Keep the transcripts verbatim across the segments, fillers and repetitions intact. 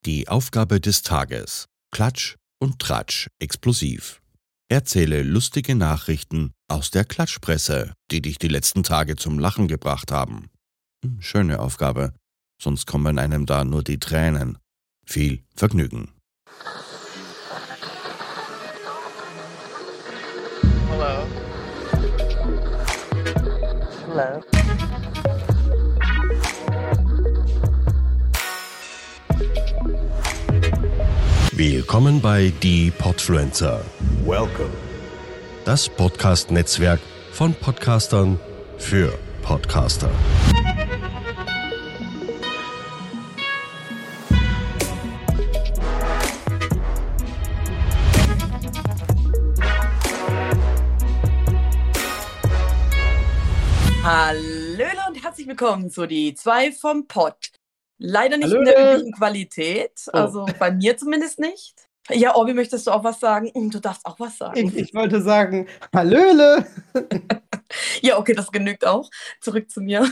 Die Aufgabe des Tages. Klatsch und Tratsch explosiv. Erzähle lustige Nachrichten aus der Klatschpresse, die dich die letzten Tage zum Lachen gebracht haben. Hm, Schöne Aufgabe, sonst kommen einem da nur die Tränen. Viel Vergnügen. Hello. Hello. Willkommen bei Die Podfluencer. Welcome. Das Podcast-Netzwerk von Podcastern für Podcaster. Hallo und herzlich willkommen zu die zwei vom Pod. Leider nicht Hallöle. in der üblichen Qualität, Oh. also bei mir zumindest nicht. Ja, Orbi, möchtest du auch was sagen? Hm, Du darfst auch was sagen. Ich, ich wollte sagen, Hallöle. Ja, okay, das genügt auch. Zurück zu mir.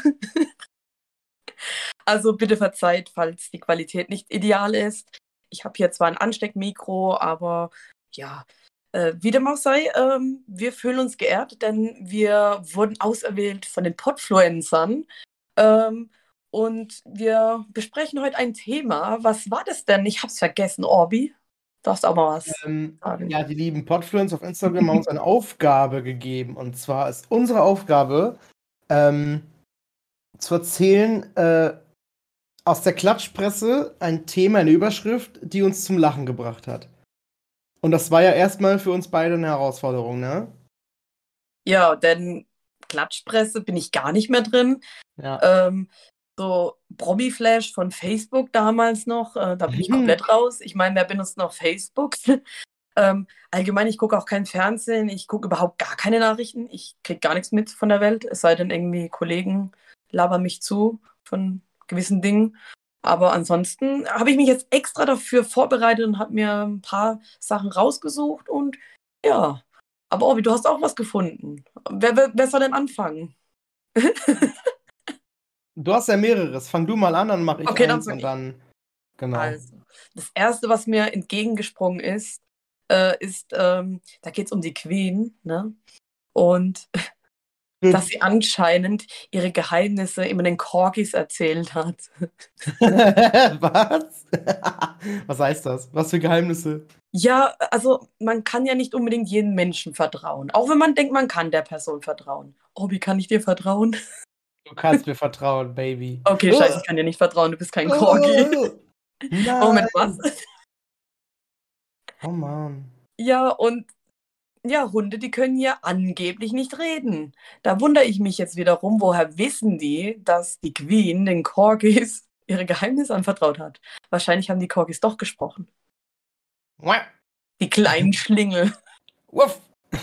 Also bitte verzeiht, falls die Qualität nicht ideal ist. Ich habe hier zwar ein Ansteckmikro, aber ja, äh, wie dem auch sei, ähm, wir fühlen uns geehrt, denn wir wurden auserwählt von den Podfluencern. Ähm, und wir besprechen heute ein Thema. Was war das denn? Ich hab's vergessen, Orbi. Du darfst auch mal was Ähm, sagen. ja, die lieben Podfluencer auf Instagram haben uns eine Aufgabe gegeben. Und zwar ist unsere Aufgabe, ähm, zu erzählen, äh, aus der Klatschpresse ein Thema, eine Überschrift, die uns zum Lachen gebracht hat. Und das war ja erstmal für uns beide eine Herausforderung, ne? Ja, denn Klatschpresse bin ich gar nicht mehr drin. Ja. Ähm, so Promi-Flash von Facebook damals noch, äh, da bin ich Mhm. komplett raus. Ich meine, wer benutzt noch Facebook? ähm, allgemein, ich gucke auch kein Fernsehen, ich gucke überhaupt gar keine Nachrichten. Ich kriege gar nichts mit von der Welt, es sei denn irgendwie Kollegen labern mich zu von gewissen Dingen. Aber ansonsten habe ich mich jetzt extra dafür vorbereitet und habe mir ein paar Sachen rausgesucht und ja. Aber Orbi, du hast auch was gefunden. Wer, wer, wer soll denn anfangen? Du hast ja mehreres. Fang du mal an, dann mache ich Okay, dann eins fang und ich. dann. Genau. Also, das erste, was mir entgegengesprungen ist, äh, ist, ähm, da geht es um die Queen, ne? Und dass sie anscheinend ihre Geheimnisse immer den Corgis erzählt hat. Was? Was heißt das? Was für Geheimnisse? Ja, also man kann ja nicht unbedingt jedem Menschen vertrauen. Auch wenn man denkt, man kann der Person vertrauen. Oh, wie kann ich dir vertrauen? Du kannst mir vertrauen, Baby. Okay, scheiße, ich kann dir nicht vertrauen, du bist kein Corgi. Nein. Moment, was? Oh Mann. Ja, und ja, Hunde, die können ja angeblich nicht reden. Da wundere ich mich jetzt wiederum, woher wissen die, dass die Queen den Corgis ihre Geheimnisse anvertraut hat? Wahrscheinlich haben die Corgis doch gesprochen. Muah. Die kleinen Schlingel. Wuff.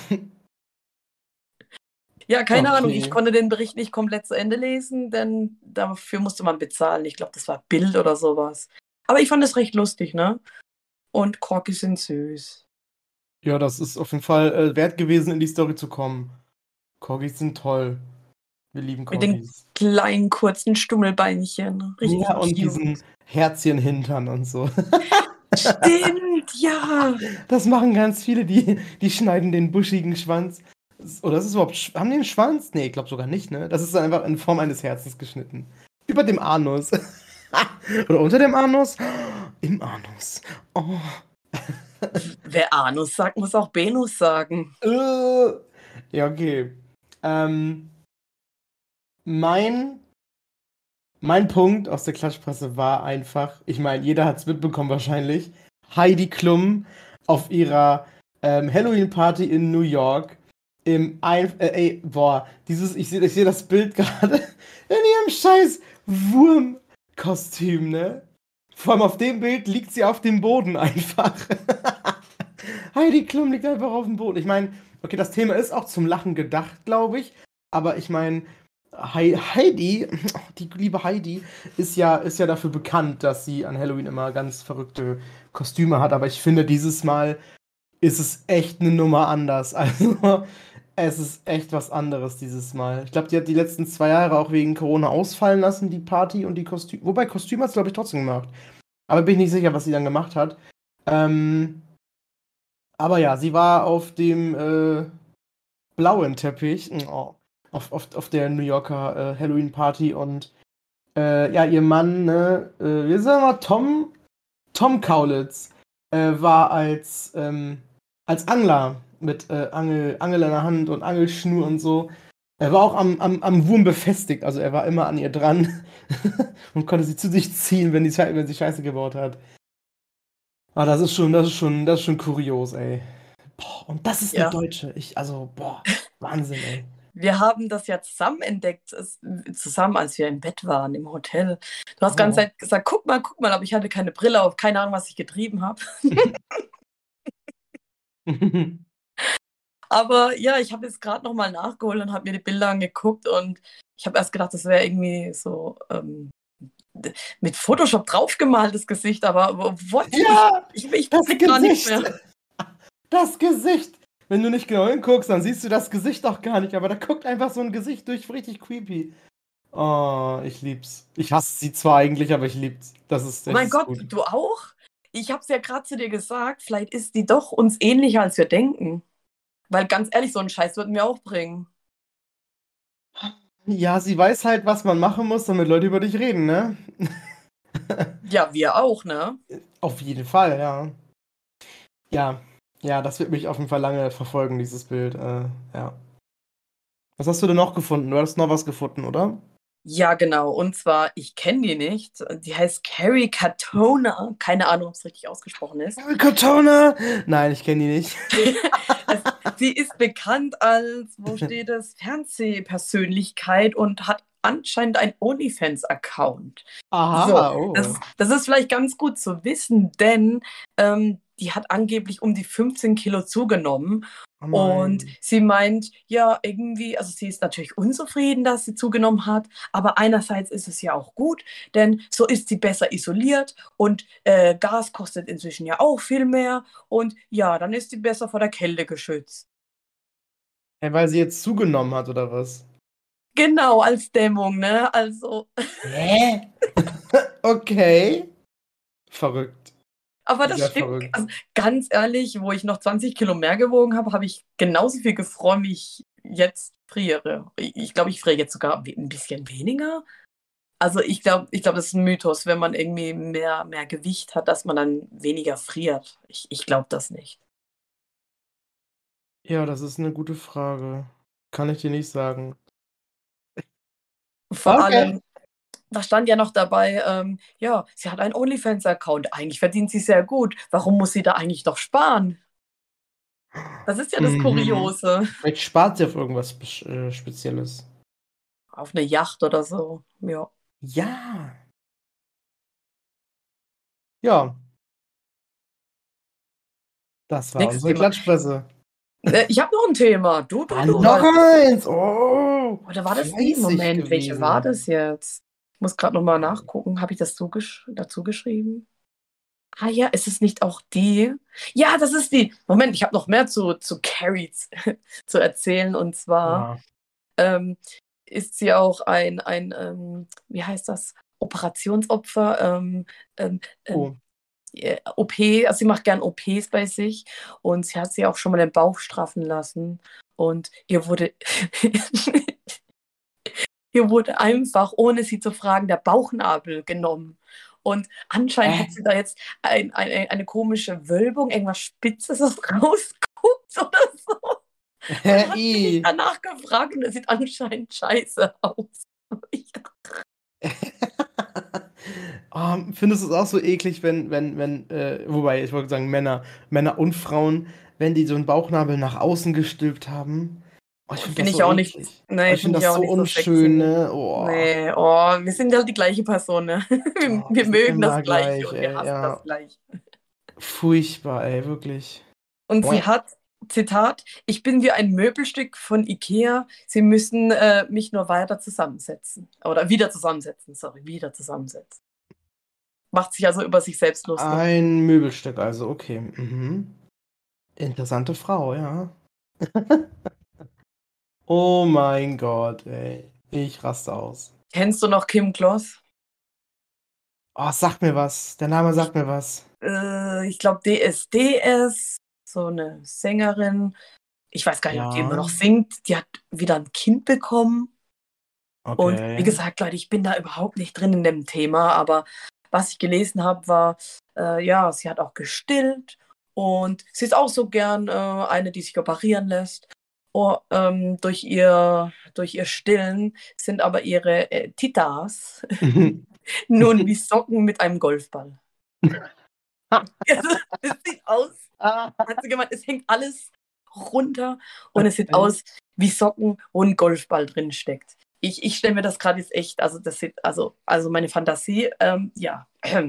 Ja, keine Ahnung, Okay. ich konnte den Bericht nicht komplett zu Ende lesen, denn dafür musste man bezahlen. Ich glaube, das war Bild oder sowas. Aber ich fand es recht lustig, ne? Und Corgis sind süß. Ja, das ist auf jeden Fall äh, wert gewesen, in die Story zu kommen. Corgis sind toll. Wir lieben Mit den Corgis. kleinen, kurzen Stummelbeinchen. Richtig Ja, und cute. diesen Herzchen-Hintern und so. Stimmt, ja. Das machen ganz viele, die, die schneiden den buschigen Schwanz. Oder ist es überhaupt. Sch- Haben die einen Schwanz? Nee, ich glaube sogar nicht, ne? Das ist dann einfach in Form eines Herzens geschnitten. Über dem Anus. Oder unter dem Anus? Im Anus. Oh. Wer Anus sagt, muss auch Benus sagen. Äh. Ja, okay. Ähm, mein, mein Punkt aus der Klatschpresse war einfach, ich meine, jeder hat es mitbekommen wahrscheinlich, Heidi Klum auf ihrer ähm, Halloween-Party in New York im Ein... Äh, ey, boah, dieses, ich sehe ich seh das Bild gerade in ihrem scheiß Wurmkostüm, ne? Vor allem auf dem Bild liegt sie auf dem Boden einfach. Heidi Klum liegt einfach auf dem Boden. Ich meine, okay, das Thema ist auch zum Lachen gedacht, glaube ich. Aber ich meine, Hei- Heidi, die liebe Heidi, ist ja, ist ja dafür bekannt, dass sie an Halloween immer ganz verrückte Kostüme hat. Aber ich finde, dieses Mal ist es echt eine Nummer anders. Also, es ist echt was anderes dieses Mal. Ich glaube, die hat die letzten zwei Jahre auch wegen Corona ausfallen lassen, die Party und die Kostüme. Wobei, Kostüme hat sie, glaube ich, trotzdem gemacht. Aber bin ich nicht sicher, was sie dann gemacht hat. Ähm, aber ja, sie war auf dem äh, blauen Teppich, oh, auf, auf, auf der New Yorker äh, Halloween-Party und äh, ja, ihr Mann, ne, äh, wie sagen wir, Tom, Tom Kaulitz, äh, war als, ähm, als Angler mit äh, Angel, Angel in der Hand und Angelschnur und so. Er war auch am, am, am Wurm befestigt, also er war immer an ihr dran und konnte sie zu sich ziehen, wenn, die, Schei- wenn sie Scheiße gebaut hat. Ah, das ist schon, das ist schon, das ist schon kurios, ey. Boah, und das ist eine Ja. Deutsche. Ich, also, boah, Wahnsinn, ey. Wir haben das ja zusammen entdeckt, es- zusammen, als wir im Bett waren, im Hotel. Du hast die Oh. ganze Zeit gesagt, guck mal, guck mal, aber ich hatte keine Brille auf, keine Ahnung, was ich getrieben habe. Aber ja, ich habe jetzt gerade nochmal nachgeholt und habe mir die Bilder angeguckt und ich habe erst gedacht, das wäre irgendwie so ähm, d- mit Photoshop draufgemaltes Gesicht, aber what? Ja, ich ich, ich das blick gar nicht Gesicht. mehr. Das Gesicht. Wenn du nicht genau hinguckst, dann siehst du das Gesicht doch gar nicht, aber da guckt einfach so ein Gesicht durch, richtig creepy. Oh, ich lieb's. Ich hasse sie zwar eigentlich, aber ich lieb's. Das ist, Oh das mein ist Gott, gut. du auch? Ich habe es ja gerade zu dir gesagt, vielleicht ist die doch uns ähnlicher, als wir denken. Weil ganz ehrlich, so einen Scheiß würden wir auch bringen. Ja, sie weiß halt, was man machen muss, damit Leute über dich reden, ne? Ja, wir auch, ne? Auf jeden Fall, ja. Ja, ja, das wird mich auf jeden Fall lange verfolgen, dieses Bild. Äh, ja. Was hast du denn noch gefunden? Du hast noch was gefunden, oder? Ja, genau. Und zwar, ich kenne die nicht. Die heißt Carrie Katona. Keine Ahnung, ob es richtig ausgesprochen ist. Cortona! Nein, ich kenne die nicht. Es, sie ist bekannt als, wo steht es, Fernsehpersönlichkeit und hat anscheinend einen OnlyFans-Account. Aha, So, oh. das, das ist vielleicht ganz gut zu wissen, denn ähm, die hat angeblich um die fünfzehn Kilo zugenommen. Oh Und nein. sie meint, ja, irgendwie, also sie ist natürlich unzufrieden, dass sie zugenommen hat, aber einerseits ist es ja auch gut, denn so ist sie besser isoliert und äh, Gas kostet inzwischen ja auch viel mehr und ja, dann ist sie besser vor der Kälte geschützt. Hey, weil sie jetzt zugenommen hat, oder was? Genau, als Dämmung, ne? Also, Hä? Okay. Verrückt. aber das Sehr stimmt, verrückt. also ganz ehrlich, wo ich noch zwanzig Kilo mehr gewogen habe, habe ich genauso viel gefroren, wie ich jetzt friere. Ich, ich glaube, ich friere jetzt sogar we- ein bisschen weniger. Also ich glaube, ich glaube, das ist ein Mythos, wenn man irgendwie mehr, mehr Gewicht hat, dass man dann weniger friert. Ich, ich glaube das nicht. Ja, das ist eine gute Frage. Kann ich dir nicht sagen. Vor Okay. allem, da stand ja noch dabei, ähm, ja, sie hat einen OnlyFans-Account. Eigentlich verdient sie sehr gut. Warum muss sie da eigentlich noch sparen? Das ist ja das Mhm. Kuriose. Vielleicht spart sie auf irgendwas Spe- äh, Spezielles. Auf eine Yacht oder so. Ja. Ja. Ja, das war Nächstes unsere Thema. Klatschpresse. Äh, Ich habe noch ein Thema. Du, du, Ah, du. noch halt. eins. Oh, Oder war das die? fleißig Moment, welche gewesen. war das jetzt? Ich muss gerade nochmal nachgucken. Habe ich das so gesch dazu geschrieben? Ah ja, ist es nicht auch die? Ja, das ist die. Moment, ich habe noch mehr zu, zu Carrie z- zu erzählen. Und zwar Ja. ähm, ist sie auch ein, ein ähm, wie heißt das? Operationsopfer. Ähm, ähm, ähm, Oh. äh, O P, also sie macht gern O Ps bei sich und sie hat sie auch schon mal den Bauch straffen lassen und ihr wurde ihr wurde einfach, ohne sie zu fragen, der Bauchnabel genommen. Und anscheinend Äh. hat sie da jetzt ein, ein, eine komische Wölbung, irgendwas Spitzes, das rausguckt oder so. Und hat sie mich I. danach gefragt und es sieht anscheinend scheiße aus. Ich, Ähm, findest du es auch so eklig, wenn, wenn, wenn, äh, wobei, ich wollte sagen, Männer, Männer und Frauen, wenn die so einen Bauchnabel nach außen gestülpt haben? Oh, ich finde Finde das ich so auch nicht, eklig. Oh, nee, ich finde finde ich das auch so nicht so unschön, sexy. ne? Oh, Nee, oh, wir sind halt die gleiche Person, ne? Wir, oh, wir wir sind mögen das immer Gleiche gleich, und wir ey, hassen ja. das Gleiche. Furchtbar, ey, wirklich. Und sie Uäh. hat, Zitat, ich bin wie ein Möbelstück von Ikea, Sie müssen äh, mich nur weiter zusammensetzen. Oder wieder zusammensetzen, sorry, wieder zusammensetzen. Macht sich also über sich selbst lustig. Ein Möbelstück, also, okay. Mhm. Interessante Frau, ja. Oh mein Gott, ey. Ich raste aus. Kennst du noch Kim Kloss? Oh, sag mir was. Der Name sagt mir was. Äh, ich glaube D S D S, so eine Sängerin. Ich weiß gar nicht, ob die immer Ja. noch singt. Die hat wieder ein Kind bekommen. Und wie Okay. gesagt, Leute, ich bin da überhaupt nicht drin in dem Thema, aber was ich gelesen habe, war, äh, ja, sie hat auch gestillt und sie ist auch so gern äh, eine, die sich operieren lässt. Oh, ähm, durch ihr, durch ihr Stillen sind aber ihre äh, Titas nun wie Socken mit einem Golfball. Also, es sieht aus, Ah, hat sie gemeint, es hängt alles runter und es sieht okay. aus wie Socken, wo ein Golfball drin steckt. Ich, ich stelle mir das gerade jetzt echt, also das sieht, also, also meine Fantasie, ähm, ja.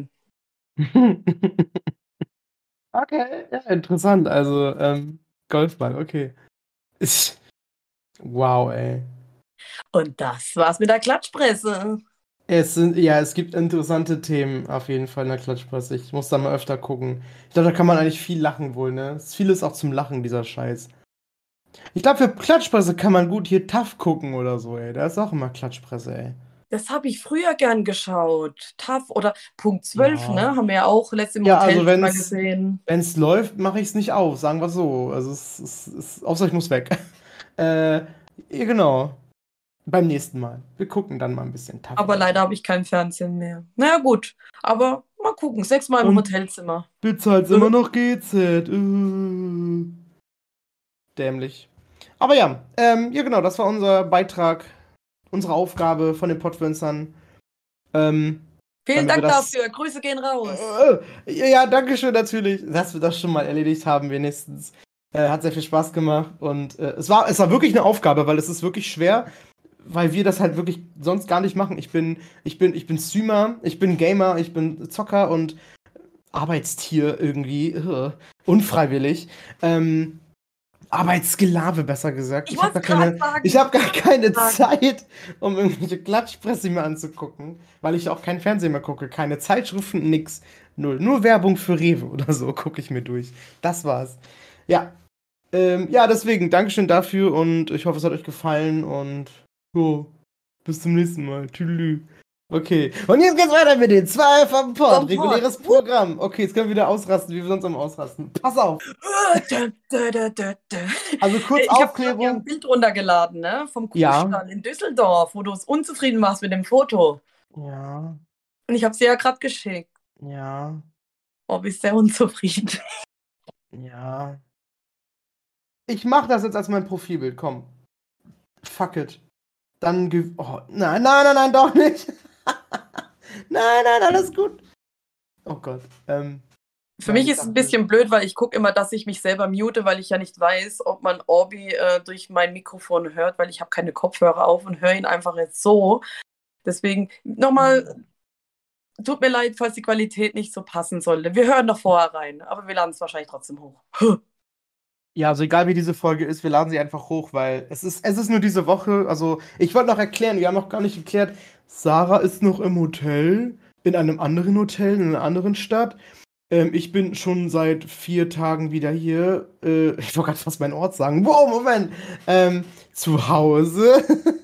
Okay, ja, interessant. Also, ähm, Golfball, okay. Ist, wow, ey. Und das war's mit der Klatschpresse. Es sind, ja, es gibt interessante Themen auf jeden Fall in der Klatschpresse. Ich muss da mal öfter gucken. Ich glaube, da kann man eigentlich viel lachen wohl, ne? Es- Viel ist auch zum Lachen, dieser Scheiß. Ich glaube, für Klatschpresse kann man gut hier T A F gucken oder so, ey. Da ist auch immer Klatschpresse, ey. Das habe ich früher gern geschaut. T A F oder Punkt zwölf, Ja. ne? Haben wir ja auch letztes im Ja, Hotel also schon mal wenn's- gesehen. Wenn es läuft, mache ich es nicht auf, sagen wir so. Also es ist, es, außer ich muss weg. äh, ja, genau. Beim nächsten Mal. Wir gucken dann mal ein bisschen T A F. Aber oder so. leider habe ich kein Fernsehen mehr. Naja, gut. Aber mal gucken. Sechsmal im Und- Hotelzimmer. Bezahlt's immer noch G Z. Äh. Dämlich. Aber ja, ähm, ja genau, das war unser Beitrag, unsere Aufgabe von den Podfluencern. Ähm, Vielen Damit Dank wir das- dafür. Grüße gehen raus. äh, ja, ja, danke schön natürlich, dass wir das schon mal erledigt haben, wenigstens. Äh, hat sehr viel Spaß gemacht und äh, es war, es war wirklich eine Aufgabe, weil es ist wirklich schwer, weil wir das halt wirklich sonst gar nicht machen. Ich bin, ich bin, ich bin Streamer, ich bin Gamer, ich bin Zocker und Arbeitstier irgendwie, äh, unfreiwillig. Ähm, Arbeitssklave, besser gesagt. Ich Ich habe wollte gar keine, gerade sagen. ich hab gar keine sagen. Zeit, um irgendwelche Klatschpresse mir anzugucken, weil ich auch kein Fernsehen mehr gucke, keine Zeitschriften, nix. Null. Nur Werbung für Rewe oder so gucke ich mir durch. Das war's. Ja. Ähm, ja, deswegen, Dankeschön dafür und ich hoffe, es hat euch gefallen und jo, bis zum nächsten Mal. Tschüss. Okay. Und jetzt geht's weiter mit den zwei vom Pod. Vom Pod. Reguläres Programm. Okay, jetzt können wir wieder ausrasten, wie wir sonst am Ausrasten. Pass auf. Dö, dö, dö, dö, dö. Also kurz Ich habe ein Aufklärung. Bild runtergeladen, ne? Vom Ja. Kuhstall in Düsseldorf, wo du unzufrieden warst mit dem Foto. Ja, Und ich habe sie ja gerade geschickt. ja, Oh, bist sehr unzufrieden. ja. Ich mach das jetzt als mein Profilbild, komm. Fuck it. Dann ge oh, nein, nein, nein, nein, doch nicht. Nein, nein, alles gut. Oh Gott. Ähm, Für Nein, mich ich ist es ein dachte- bisschen blöd, weil ich gucke immer, dass ich mich selber mute, weil ich ja nicht weiß, ob man Orbi äh, durch mein Mikrofon hört, weil ich habe keine Kopfhörer auf und höre ihn einfach jetzt so. Deswegen nochmal, tut mir leid, falls die Qualität nicht so passen sollte. Wir hören noch vorher rein, aber wir laden es wahrscheinlich trotzdem hoch. Ja, also egal wie diese Folge ist, wir laden sie einfach hoch, weil es ist, es ist nur diese Woche. Also, ich wollte noch erklären, wir haben noch gar nicht geklärt, Sarah ist noch im Hotel, in einem anderen Hotel, in einer anderen Stadt. Ähm, ich bin schon seit vier Tagen wieder hier. Äh, ich wollte gerade fast meinen Ort sagen. Wow, Moment. Ähm, zu Hause.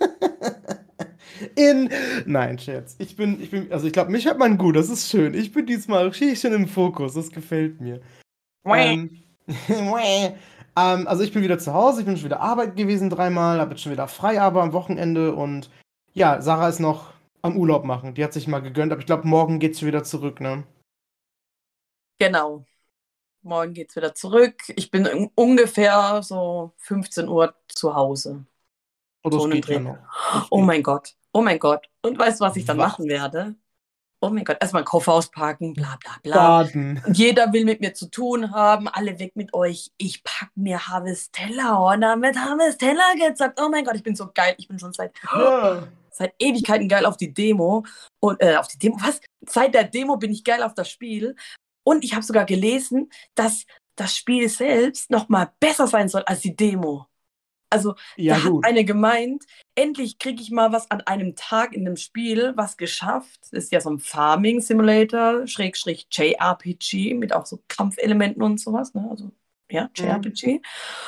In. Nein, Scherz. Ich bin, ich bin, also ich glaube, mich hört man gut, das ist schön. Ich bin diesmal richtig schön im Fokus, das gefällt mir. Ähm, ähm, also ich bin wieder zu Hause, ich bin schon wieder arbeiten gewesen dreimal, habe jetzt schon wieder frei, aber am Wochenende und ja, Sarah ist noch am Urlaub machen. Die hat sich mal gegönnt, aber ich glaube, morgen geht's wieder zurück, ne? Genau. Morgen geht's wieder zurück. Ich bin un- ungefähr so fünfzehn Uhr zu Hause. Oh, das So einen geht ja Dreh. noch. Das Oh geht. mein Gott. Oh mein Gott. Und weißt du, was ich dann Was? machen werde? Oh mein Gott. Erstmal einen Koffer auspacken, bla bla bla. Baden. Und jeder will mit mir zu tun haben. Alle weg mit euch. Ich pack mir Harvestella und dann wird Harvestella gezockt. Oh mein Gott, ich bin so geil. Ich bin schon seit, Ja. seit Ewigkeiten geil auf die Demo. Und äh, auf die Demo, was? Seit der Demo bin ich geil auf das Spiel. Und ich habe sogar gelesen, dass das Spiel selbst noch mal besser sein soll als die Demo. Also Ja, da hat gut. eine gemeint, endlich kriege ich mal was an einem Tag in dem Spiel, was geschafft. Das ist ja so ein Farming Simulator, Schrägstrich J R P G, mit auch so Kampfelementen und sowas. Ne? Also ja, J R P G.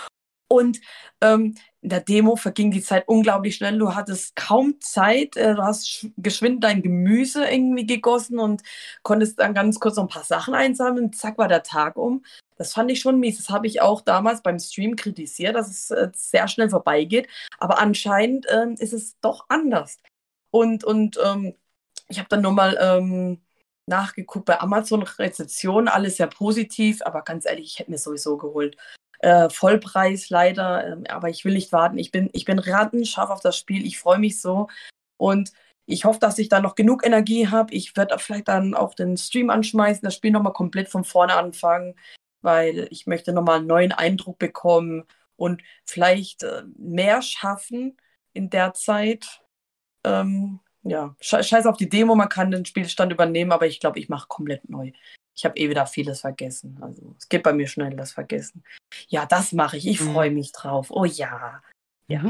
Und ähm, in der Demo verging die Zeit unglaublich schnell. Du hattest kaum Zeit. Äh, du hast sch- geschwind dein Gemüse irgendwie gegossen und konntest dann ganz kurz noch ein paar Sachen einsammeln. Zack, war der Tag um. Das fand ich schon mies. Das habe ich auch damals beim Stream kritisiert, dass es äh, sehr schnell vorbeigeht. Aber anscheinend ähm, ist es doch anders. Und, und ähm, ich habe dann nur mal ähm, nachgeguckt bei Amazon Rezession, alles sehr positiv, aber ganz ehrlich, ich hätte mir sowieso geholt. Äh, Vollpreis leider, ähm, aber ich will nicht warten. Ich bin, ich bin rattenscharf auf das Spiel. Ich freue mich so und ich hoffe, dass ich da noch genug Energie habe. Ich werde vielleicht dann auch den Stream anschmeißen, das Spiel nochmal komplett von vorne anfangen, weil ich möchte nochmal einen neuen Eindruck bekommen und vielleicht äh, mehr schaffen in der Zeit. Ähm, ja, sche- scheiß auf die Demo, man kann den Spielstand übernehmen, aber ich glaube, ich mache komplett neu. Ich habe eh wieder vieles vergessen. Also es geht bei mir schnell das Vergessen. Ja, das mache ich. Ich freue mich drauf. Oh ja. Ja.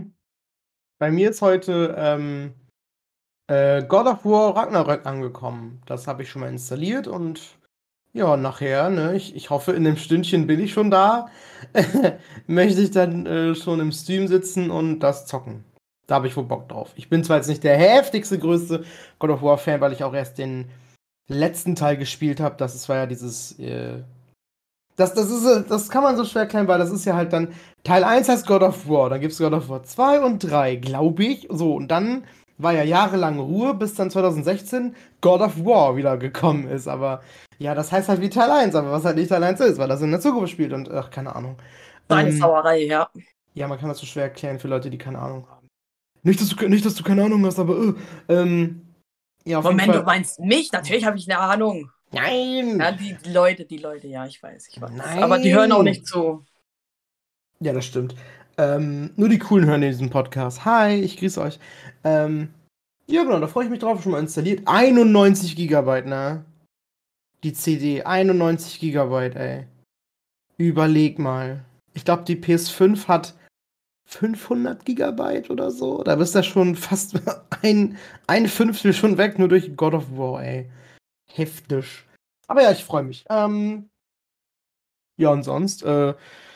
Bei mir ist heute ähm, äh, God of War Ragnarök angekommen. Das habe ich schon mal installiert und ja, nachher, ne, ich, ich hoffe, in einem Stündchen bin ich schon da. Möchte ich dann äh, schon im Stream sitzen und das zocken. Da habe ich wohl Bock drauf. Ich bin zwar jetzt nicht der heftigste, größte God of War-Fan, weil ich auch erst den letzten Teil gespielt habe. Das ist, war ja dieses. Äh, das, das, ist, äh, das kann man so schwer erklären, weil das ist ja halt dann. Teil eins heißt God of War, dann gibt es God of War zwei und drei, glaube ich. So, und dann war ja jahrelang Ruhe, bis dann zwanzig sechzehn God of War wieder gekommen ist. Aber ja, das heißt halt wie Teil eins, aber was halt nicht Teil eins ist, weil das in der Zukunft spielt und ach, keine Ahnung. So eine Ähm, Sauerei, ja. ja, man kann das so schwer erklären für Leute, die keine Ahnung haben. Nicht, dass du, nicht, dass du keine Ahnung hast, aber äh, ähm, ja, auf Moment, jeden du Fall. meinst mich? Natürlich habe ich eine Ahnung. Nein! Ja, die Leute, die Leute, ja, ich weiß, ich weiß. Nein! Aber die hören auch nicht zu. Ja, das stimmt. Ähm, nur die Coolen hören in diesem Podcast. Hi, ich grüße euch. Ähm, ja, genau, da freue ich mich drauf, schon mal installiert. einundneunzig Gigabyte, ne? Die C D, einundneunzig Gigabyte, ey. Überleg mal. Ich glaube, die P S fünf hat fünfhundert Gigabyte oder so. Da bist du ja schon fast ein, ein Fünftel schon weg, nur durch God of War, ey. Heftig. Aber ja, ich freue mich. Ähm, ja, und sonst, äh,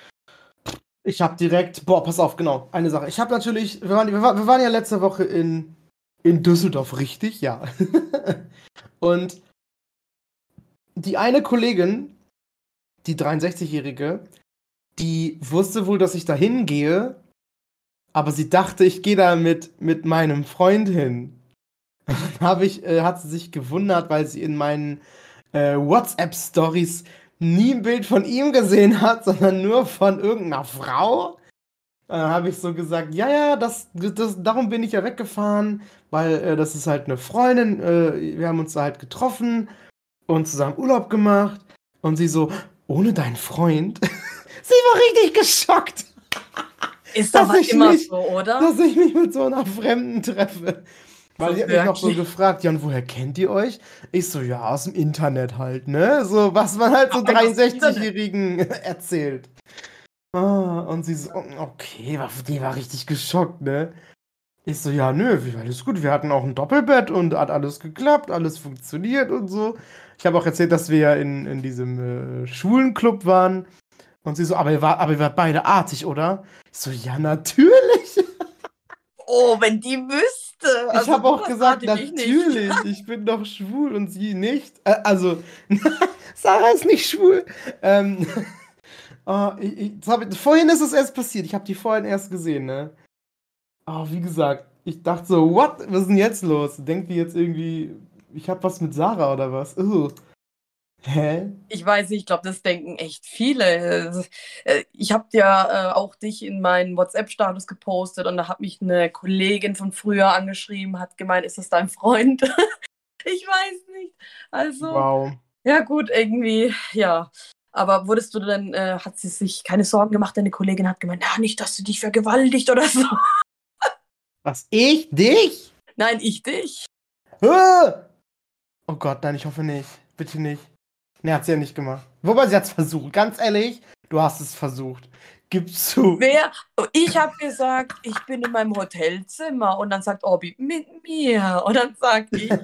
ich habe direkt, boah, pass auf, genau, eine Sache. Ich habe natürlich, wir waren, wir, war- wir waren ja letzte Woche in, in Düsseldorf, richtig? Ja. Und die eine Kollegin, die dreiundsechzigjährige, die wusste wohl, dass ich da hingehe, aber sie dachte, ich gehe da mit, mit meinem Freund hin. Dann hab ich, äh, hat sie sich gewundert, weil sie in meinen äh, WhatsApp-Stories nie ein Bild von ihm gesehen hat, sondern nur von irgendeiner Frau. Dann habe ich so gesagt, ja, ja, das, das, darum bin ich ja weggefahren, weil äh, das ist halt eine Freundin, äh, wir haben uns da halt getroffen und zusammen Urlaub gemacht. Und sie so, ohne deinen Freund? Sie war richtig geschockt, Ist dass aber ich immer mich, so, oder? dass ich mich mit so einer Fremden treffe. Weil So die hat mich noch so wirklich. gefragt, ja, und woher kennt ihr euch? Ich so, ja, aus dem Internet halt, ne? So, was man halt so Aber aus dem dreiundsechzigjährigen erzählt. Ah, und sie so, okay, war- die war richtig geschockt, ne? Ich so, ja, nö, wie- alles gut, wir hatten auch ein Doppelbett und hat alles geklappt, alles funktioniert und so. Ich habe auch erzählt, dass wir ja in, in diesem äh, Schwulenclub waren. Und sie so, aber ihr, war, aber ihr wart beide artig, oder? Ich so, ja, natürlich. Oh, wenn die wüsste. Ich Also habe auch sowas gesagt, rate ich nicht. natürlich, ich bin doch schwul und sie nicht. Äh, also, Sarah ist nicht schwul. Ähm, oh, ich, ich, das hab ich, vorhin ist es erst passiert. Ich habe die vorhin erst gesehen, ne? Oh, wie gesagt, ich dachte so, what? Was ist denn jetzt los? Denkt die jetzt irgendwie, ich habe was mit Sarah oder was? Ugh. Hä? Ich weiß nicht, ich glaube, das denken echt viele. Äh, Ich habe ja äh, auch dich in meinen WhatsApp-Status gepostet und da hat mich eine Kollegin von früher angeschrieben, hat gemeint, ist das dein Freund? Ich weiß nicht. Also, Wow. ja gut, irgendwie, ja. Aber wurdest du denn, äh, hat sie sich keine Sorgen gemacht, deine Kollegin hat gemeint, na, nicht, dass du dich vergewaltigt oder so. Was, ich? Dich? Nein, ich dich. Ah! Oh Gott, nein, ich hoffe nicht. Bitte nicht. Ne, hat sie ja nicht gemacht. Wobei, sie hat es versucht. Ganz ehrlich, du hast es versucht. Gib zu. Wer? Ich habe gesagt, ich bin in meinem Hotelzimmer und dann sagt Orbi, mit mir. Und dann sag ich,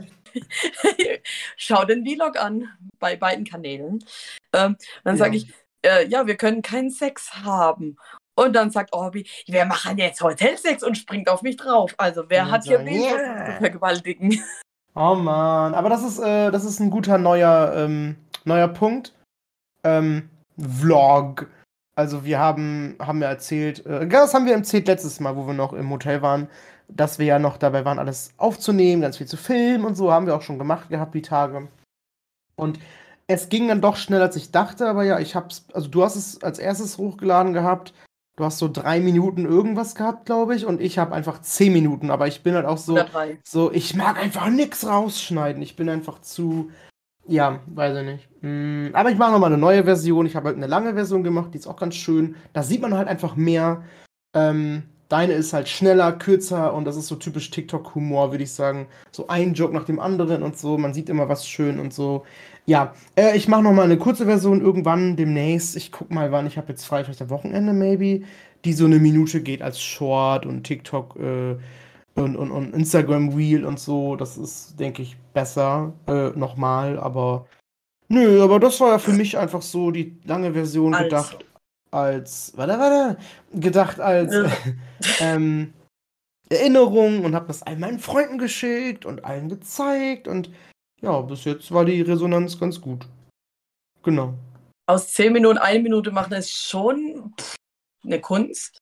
schau den Vlog an bei beiden Kanälen. Ähm, dann Ja. sage ich, äh, ja, wir können keinen Sex haben. Und dann sagt Orbi, wir machen jetzt Hotelsex und springt auf mich drauf. Also wer Und hat hier sagen, wen ja. versucht zu vergewaltigen? Oh Mann, aber das ist, äh, das ist ein guter neuer, ähm, neuer Punkt. Ähm, Vlog. Also wir haben, haben ja erzählt, äh, das haben wir erzählt letztes Mal, wo wir noch im Hotel waren, dass wir ja noch dabei waren, alles aufzunehmen, ganz viel zu filmen und so, haben wir auch schon gemacht gehabt, die Tage. Und es ging dann doch schneller, als ich dachte, aber ja, ich hab's, also du hast es als erstes hochgeladen gehabt, du hast so drei Minuten irgendwas gehabt, glaube ich, und ich habe einfach zehn Minuten, aber ich bin halt auch so, Oder drei. so, ich mag einfach nix rausschneiden, ich bin einfach zu, ja, weiß ich nicht. Mm, aber ich mache nochmal eine neue Version, ich habe halt eine lange Version gemacht, die ist auch ganz schön, da sieht man halt einfach mehr, ähm, deine ist halt schneller, kürzer und das ist so typisch TikTok-Humor, würde ich sagen. So ein Joke nach dem anderen und so. Man sieht immer was schön und so. Ja, äh, ich mache noch mal eine kurze Version irgendwann demnächst. Ich guck mal, wann. Ich habe jetzt frei, vielleicht am Wochenende maybe, die so eine Minute geht als Short und TikTok äh, und, und, und Instagram Reel und so. Das ist, denke ich, besser äh, nochmal. Aber nö, aber das war ja für mich einfach so die lange Version Also. gedacht als, warte, warte, gedacht als Ja. ähm, Erinnerung und habe das all meinen Freunden geschickt und allen gezeigt und ja, bis jetzt war die Resonanz ganz gut. Genau. Aus zehn Minuten eine Minute machen ist schon pff, eine Kunst.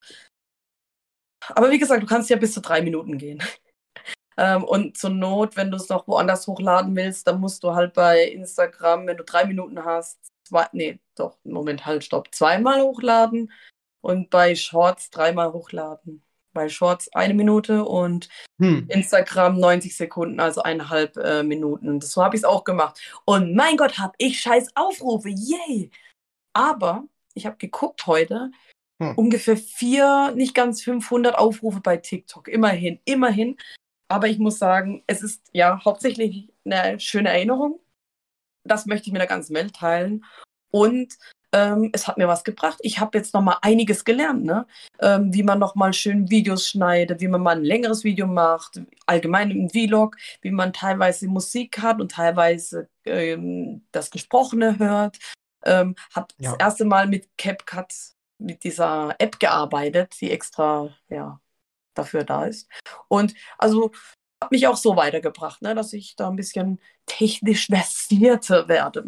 Aber wie gesagt, du kannst ja bis zu drei Minuten gehen. ähm, und zur Not, wenn du es noch woanders hochladen willst, dann musst du halt bei Instagram, wenn du drei Minuten hast, zwei, nee, doch, Moment, halt, stopp, zweimal hochladen und bei Shorts dreimal hochladen. Bei Shorts eine Minute und Hm. Instagram neunzig Sekunden, also eineinhalb äh, Minuten. Das, so habe ich es auch gemacht. Und mein Gott, habe ich scheiß Aufrufe, yay! Aber ich habe geguckt heute, Hm. ungefähr vier, nicht ganz fünfhundert Aufrufe bei TikTok. Immerhin, immerhin. Aber ich muss sagen, es ist ja hauptsächlich eine schöne Erinnerung. Das möchte ich mit der ganzen Welt teilen. Und ähm, es hat mir was gebracht. Ich habe jetzt noch mal einiges gelernt, ne? Ähm, wie man noch mal schön Videos schneidet, wie man mal ein längeres Video macht, allgemein im Vlog, wie man teilweise Musik hat und teilweise ähm, das Gesprochene hört. Ähm, habe Ja. das erste Mal mit CapCut, mit dieser App gearbeitet, die extra ja, dafür da ist. Und also hat mich auch so weitergebracht, ne, dass ich da ein bisschen technisch versierter werde.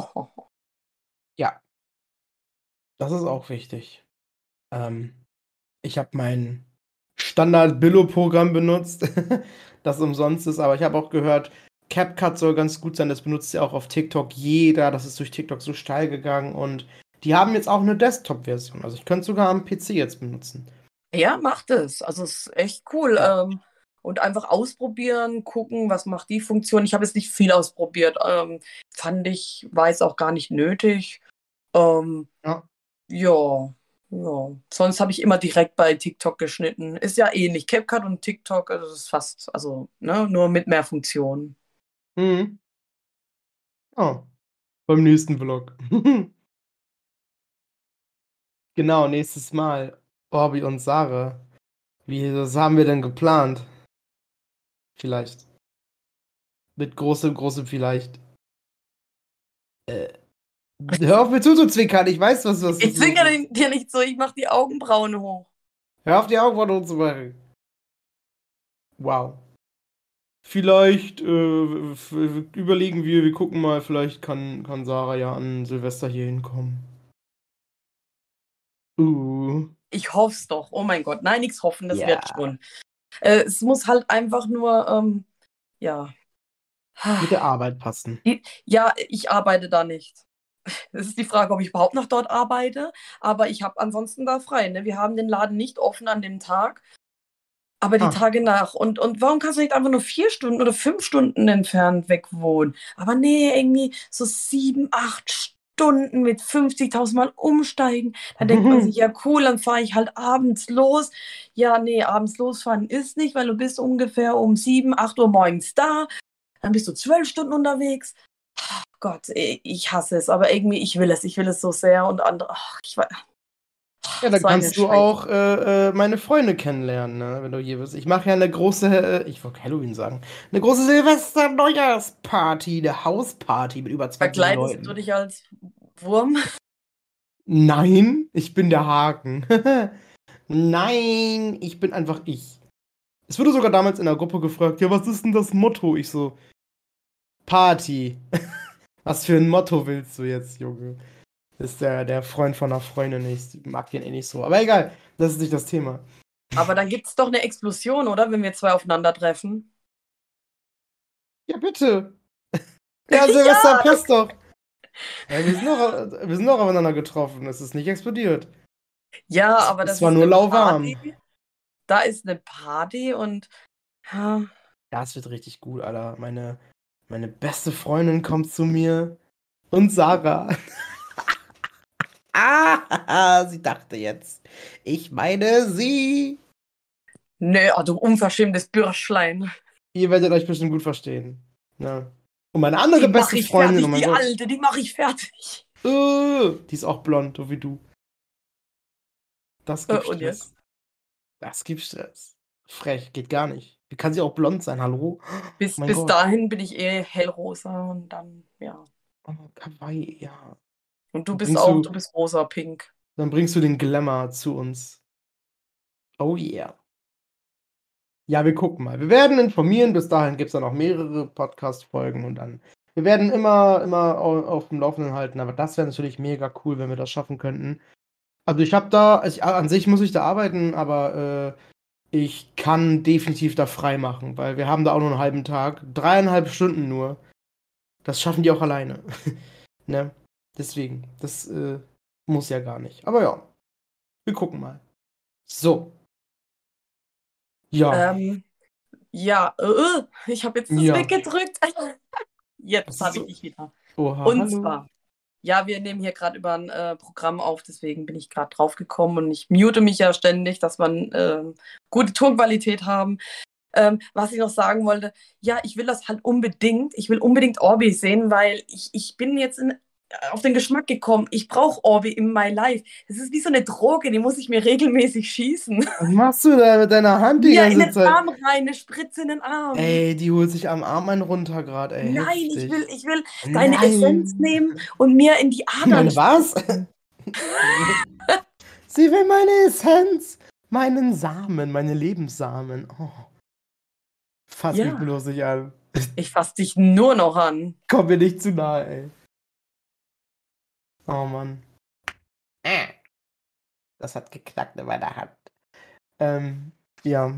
Ja. Das ist auch wichtig. Ähm, ich habe mein Standard-Billo-Programm benutzt, das umsonst ist, aber ich habe auch gehört, CapCut soll ganz gut sein, das benutzt ja auch auf TikTok jeder, das ist durch TikTok so steil gegangen und die haben jetzt auch eine Desktop-Version, also ich könnte es sogar am P C jetzt benutzen. Ja, macht es. Also es ist echt cool. Ja. Ähm, und einfach ausprobieren, gucken, was macht die Funktion. Ich habe jetzt nicht viel ausprobiert. Ähm, fand ich, war jetzt auch gar nicht nötig. Ähm, Ja. ja, ja. Sonst habe ich immer direkt bei TikTok geschnitten. Ist ja ähnlich. CapCut und TikTok, also das ist fast, also, ne, nur mit mehr Funktionen. Mhm. Oh, beim nächsten Vlog. Genau, nächstes Mal. Orbi und Sarah. Wie, was haben wir denn geplant? Vielleicht. Mit großem, großem Vielleicht. Äh, hör auf mir zuzuzwinkern, ich weiß, was was Ich das zwinge ist. dir nicht so, ich mache die Augenbrauen hoch. Hör auf, die Augenbrauen zu machen. Wow. Vielleicht äh, f- überlegen wir, wir gucken mal, vielleicht kann, kann Sarah ja an Silvester hier hinkommen. Uh. Ich hoffe es doch. Oh mein Gott. Nein, nichts hoffen, das Ja. wird schon. Äh, es muss halt einfach nur, ähm, ja. Mit der Arbeit passen. Ja, ich arbeite da nicht. Es ist die Frage, ob ich überhaupt noch dort arbeite, aber ich habe ansonsten da frei. Ne? Wir haben den Laden nicht offen an dem Tag, aber die Ah. Tage nach. Und, und warum kannst du nicht einfach nur vier Stunden oder fünf Stunden entfernt weg wohnen? Aber nee, irgendwie so sieben, acht Stunden mit fünfzigtausend Mal umsteigen. Da denkt man sich, ja cool, dann fahre ich halt abends los. Ja, nee, abends losfahren ist nicht, weil du bist ungefähr um sieben, acht Uhr morgens da. Dann bist du zwölf Stunden unterwegs. Oh Gott, ich hasse es, aber irgendwie, ich will es, ich will es so sehr und andere, ach, ich weiß. Ja, dann so eine kannst du Scheiße. auch äh, äh, meine Freunde kennenlernen, ne, wenn du hier bist. Ich mache ja eine große, äh, ich wollte Halloween sagen, eine große Silvester-Neujahrsparty, eine Hausparty mit über zwanzig Verkleidest du Leuten. dich als Wurm? Nein, ich bin der Haken. Nein, ich bin einfach ich. Es wurde sogar damals in der Gruppe gefragt, ja, was ist denn das Motto? Ich so, Party. Was für ein Motto willst du jetzt, Junge? Das ist der, der Freund von einer Freundin, ich mag den eh nicht so. Aber egal, das ist nicht das Thema. Aber dann gibt es doch eine Explosion, oder? Wenn wir zwei aufeinandertreffen. Ja, bitte. Ja, Silvester, Ja, passt doch. Ja, wir, sind noch, wir sind noch aufeinander getroffen, es ist nicht explodiert. Ja, aber das Es war ist nur eine lauwarm. Party. Da ist eine Party und ja, Ja, es wird richtig gut, Alter. Meine, meine beste Freundin kommt zu mir und Sarah. Ah, sie dachte jetzt, ich meine sie. nö, oh, du unverschämtes Bürschlein. Ihr werdet euch bestimmt gut verstehen. Ja. Und meine andere Die mach beste ich Freundin, fertig, oh mein die Gott, alte, die mach ich fertig. äh, die ist auch blond, so wie du. Das gibt Äh, und Stress. jetzt? Das gibt Stress. Frech, geht gar nicht. Wie kann sie auch blond sein, hallo? Bis, mein bis Gott. dahin bin ich eh hellrosa und dann, ja. Oh, kawaii, ja. Und du Dann bist bringst auch, du- du bist rosa-pink. Dann bringst du den Glamour zu uns. Oh yeah. Ja, wir gucken mal. Wir werden informieren. Bis dahin gibt es dann noch mehrere Podcast-Folgen und dann. Wir werden immer, immer au- auf dem Laufenden halten. Aber das wäre natürlich mega cool, wenn wir das schaffen könnten. Also ich habe da, ich, an sich muss ich da arbeiten, aber äh, ich kann definitiv da frei machen, weil wir haben da auch nur einen halben Tag. Dreieinhalb Stunden nur. Das schaffen die auch alleine. Ne? Deswegen. Das äh, muss ja gar nicht. Aber ja. Wir gucken mal. So. Ja. Ähm, ja, äh, ich habe jetzt das Ja. weggedrückt. Jetzt Das habe ist ich so- dich wieder. Oha, Und hallo. zwar, ja, wir nehmen hier gerade über ein äh, Programm auf, deswegen bin ich gerade drauf gekommen und ich mute mich ja ständig, dass wir ähm, gute Tonqualität haben. Ähm, was ich noch sagen wollte, ja, ich will das halt unbedingt, ich will unbedingt Orbi sehen, weil ich, ich bin jetzt in, auf den Geschmack gekommen, ich brauche Orbi in my life. Das ist wie so eine Droge, die muss ich mir regelmäßig schießen. Was machst du da mit deiner Hand die Ja, in ganze den Zeit? Arm rein, eine Spritze in den Arm. Ey, die holt sich am Arm einen runter gerade, ey. Nein, ich heftig. will, ich will deine Nein. Essenz nehmen und mir in die Adern. Meine was? Sie will meine Essenz, meinen Samen, meine Lebenssamen. Oh. Fass Ja. mich bloß nicht an. Ich fass dich nur noch an. Komm mir nicht zu nahe, ey. Oh Mann. Äh. Das hat geknackt in meiner Hand. Ähm, ja.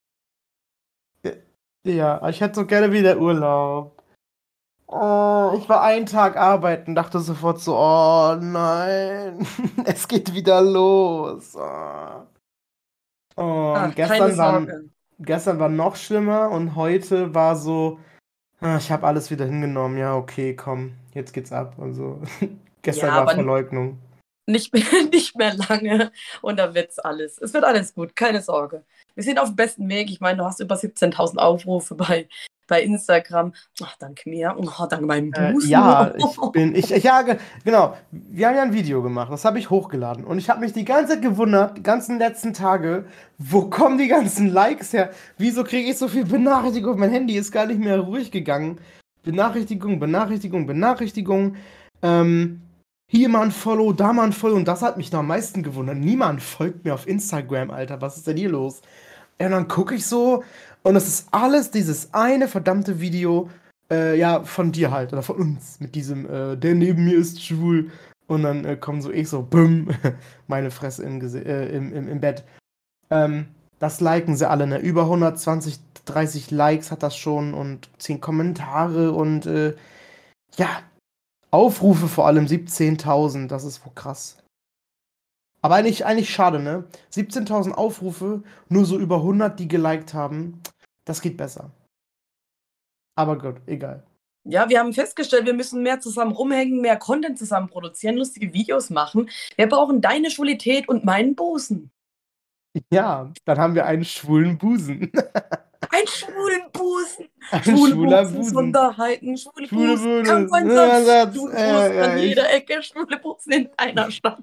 Ja, ich hätte so gerne wieder Urlaub. Oh, ich war einen Tag arbeiten, dachte sofort so, oh nein, es geht wieder los. Oh. Oh, Ach, und keine gestern war, Sorge. gestern war noch schlimmer und heute war so, ah, ich habe alles wieder hingenommen. Ja, okay, komm, jetzt geht's ab. Also, gestern Ja, war aber Verleugnung. nicht mehr, nicht mehr lange und dann wird's alles. Es wird alles gut, keine Sorge. Wir sind auf dem besten Weg. Ich meine, du hast über siebzehntausend Aufrufe bei, bei Instagram. Ach, dank mir. Oh, dank meinem Äh, Busen. ja, ich bin, ich, ich, ja, ge- genau. Wir haben ja ein Video gemacht, das habe ich hochgeladen. Und ich habe mich die ganze Zeit gewundert, die ganzen letzten Tage, wo kommen die ganzen Likes her? Wieso kriege ich so viel Benachrichtigung? Mein Handy ist gar nicht mehr ruhig gegangen. Benachrichtigung, Benachrichtigung, Benachrichtigung. Ähm, hier mal ein Follow, da mal ein Follow. Und das hat mich noch am meisten gewundert. Niemand folgt mir auf Instagram, Alter. Was ist denn hier los? Und dann gucke ich so und es ist alles dieses eine verdammte Video, äh, ja, von dir halt, oder von uns, mit diesem, äh, der neben mir ist schwul. Und dann äh, kommen so ich so, bumm, meine Fresse im, Gese äh, im, im, im Bett. Ähm, das liken sie alle, ne? Über hundertzwanzig, dreißig Likes hat das schon und zehn Kommentare und, äh, ja, Aufrufe vor allem siebzehntausend, das ist wohl krass. Aber eigentlich, eigentlich schade, ne? siebzehntausend Aufrufe, nur so über hundert, die geliked haben. Das geht besser. Aber gut, egal. Ja, wir haben festgestellt, wir müssen mehr zusammen rumhängen, mehr Content zusammen produzieren, lustige Videos machen. Wir brauchen deine Schwulität und meinen Busen. Ja, dann haben wir einen schwulen Busen. Ein schwulen Busen. Ein Schwule schwuler Busen, Busen. Sonderheiten, schwule Schwule Busen, Busen. Kampfeinsatz, Ja, schwule Satz. Ja, Busen ja, an ich- jeder Ecke, schwule Busen in einer Stadt.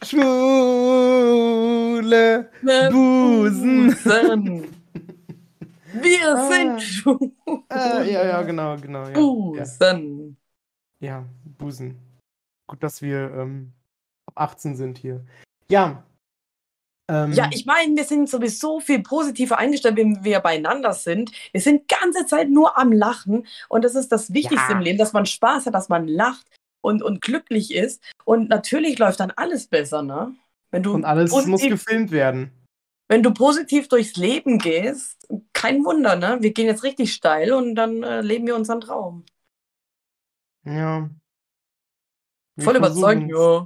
Schwule Ne Busen. Busen. Wir Ah. sind schwul. Äh, ja, ja, genau, genau. Ja, ja. Busen. ja, Busen. Gut, dass wir ähm, ab achtzehn sind hier. Ja. Ähm, Ja, ich meine, wir sind sowieso viel positiver eingestellt, wenn wir beieinander sind. Wir sind die ganze Zeit nur am Lachen und das ist das Wichtigste Ja. im Leben, dass man Spaß hat, dass man lacht und, und glücklich ist. Und natürlich läuft dann alles besser, ne? Wenn du und alles muss positiv, gefilmt werden. wenn du positiv durchs Leben gehst, kein Wunder, ne? Wir gehen jetzt richtig steil und dann äh, leben wir unseren Traum. Ja. Wir Voll überzeugt, versuchen's.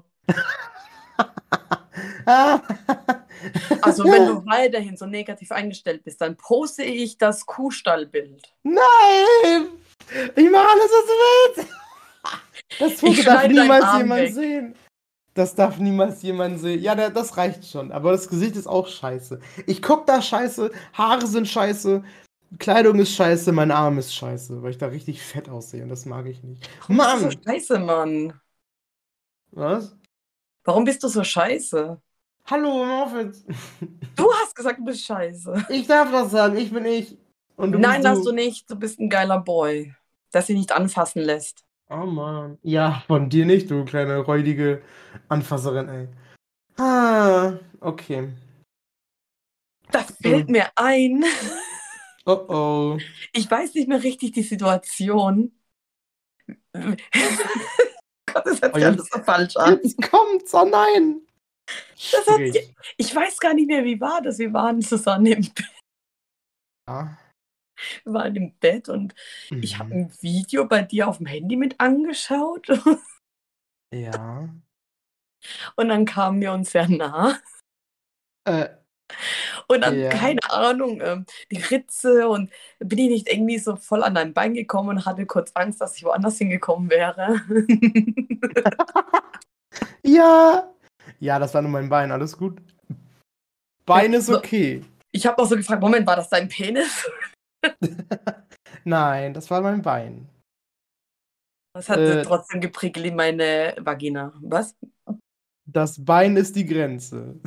ja. Also wenn du weiterhin so negativ eingestellt bist, dann poste ich das Kuhstallbild. Nein! Ich mache alles, was du willst! Das Foto Ich darf schneide deinen niemals Arm jemand weg. sehen. Das darf niemals jemand sehen. Ja, der, das reicht schon. Aber das Gesicht ist auch scheiße. Ich guck da scheiße, Haare sind scheiße, Kleidung ist scheiße, mein Arm ist scheiße, weil ich da richtig fett aussehe und das mag ich nicht. Warum bist du Mann! so scheiße, Mann? Was? Warum bist du so scheiße? Hallo, im Office. Du hast gesagt, du bist scheiße. Ich darf das sagen, ich bin ich. Und du Nein, bist darfst du nicht. Du bist ein geiler Boy, der sich nicht anfassen lässt. Oh Mann. Ja, von dir nicht, du kleine räudige Anfasserin, ey. Ah, okay. Da fällt mir ein, Oh oh. ich weiß nicht mehr richtig die Situation. Gott, das hört Oh, sich jetzt- alles so falsch an. Jetzt kommt's, oh nein. Das hat Sprich. sich, ich weiß gar nicht mehr, wie war das. Wir waren zusammen im Bett, Ja. wir waren im Bett und ich habe Mhm. ein Video bei dir auf dem Handy mit angeschaut Ja. und dann kamen wir uns sehr nah. Äh, Und dann, Ja. keine Ahnung, ähm, die Ritze und bin ich nicht irgendwie so voll an dein Bein gekommen und hatte kurz Angst, dass ich woanders hingekommen wäre. ja. Ja, das war nur mein Bein, alles gut. Bein ist So. okay. Ich habe auch so gefragt, Moment, war das dein Penis? Nein, das war mein Bein. Das hat Äh. trotzdem geprickelt in meine Vagina. Was? Das Bein ist die Grenze.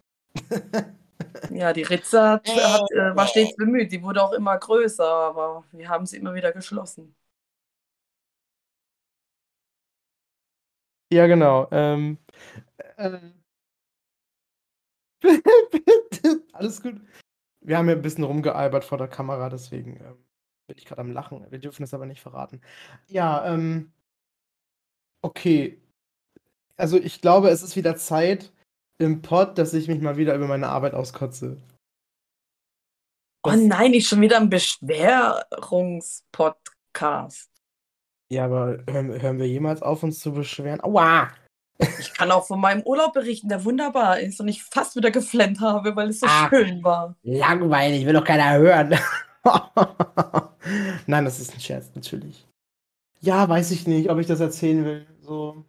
Ja, die Ritze hat, hat, äh, war stets bemüht. Die wurde auch immer größer, aber wir haben sie immer wieder geschlossen. Ja, genau. Ähm, äh, alles gut. Wir haben ja ein bisschen rumgealbert vor der Kamera, deswegen ähm, bin ich gerade am Lachen. Wir dürfen das aber nicht verraten. Ja, ähm. Okay. Also ich glaube, es ist wieder Zeit im Pod, dass ich mich mal wieder über meine Arbeit auskotze. Oh Das- nein, nicht schon wieder ein Beschwerungspodcast. Ja, aber hören, hören wir jemals auf, uns zu beschweren? Aua! Ich kann auch von meinem Urlaub berichten, der wunderbar ist und ich fast wieder geflennt habe, weil es so Ach. schön war. Langweilig, will doch keiner hören. Nein, das ist ein Scherz, natürlich. Ja, weiß ich nicht, ob ich das erzählen will. So.